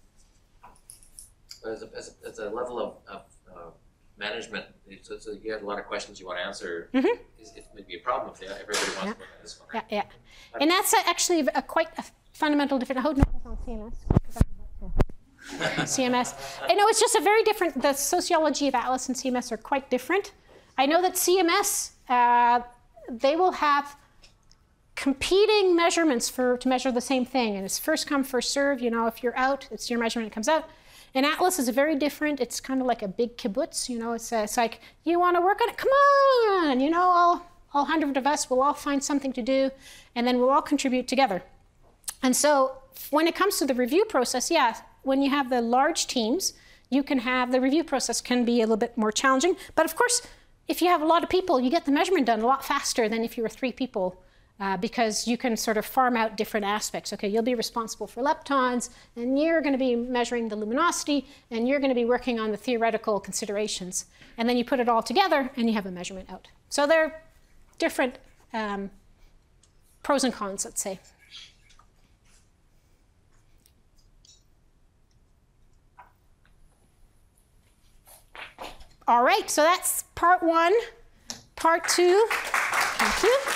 As a level of management, so you have a lot of questions you want to answer. Mm-hmm. It may be a problem if everybody wants to work on this one. Right? Yeah. And that's actually quite a fundamental difference. I hope no one's on CMS. CMS. I know it's just a very different, the sociology of ATLAS and CMS are quite different. I know that CMS, they will have competing measurements to measure the same thing. And it's first come, first serve. If you're out, it's your measurement that comes out. And ATLAS is very different. It's kind of like a big kibbutz. It's like, you want to work on it? Come on! All 100 of us will all find something to do, and then we'll all contribute together. And so when it comes to the review process, when you have the large teams, you can have the review process can be a little bit more challenging. But of course, if you have a lot of people, you get the measurement done a lot faster than if you were 3 people. Because you can sort of farm out different aspects. Okay, you'll be responsible for leptons, and you're going to be measuring the luminosity, and you're going to be working on the theoretical considerations. And then you put it all together, and you have a measurement out. So they're different pros and cons, let's say. All right, so that's part 1. Part 2, thank you.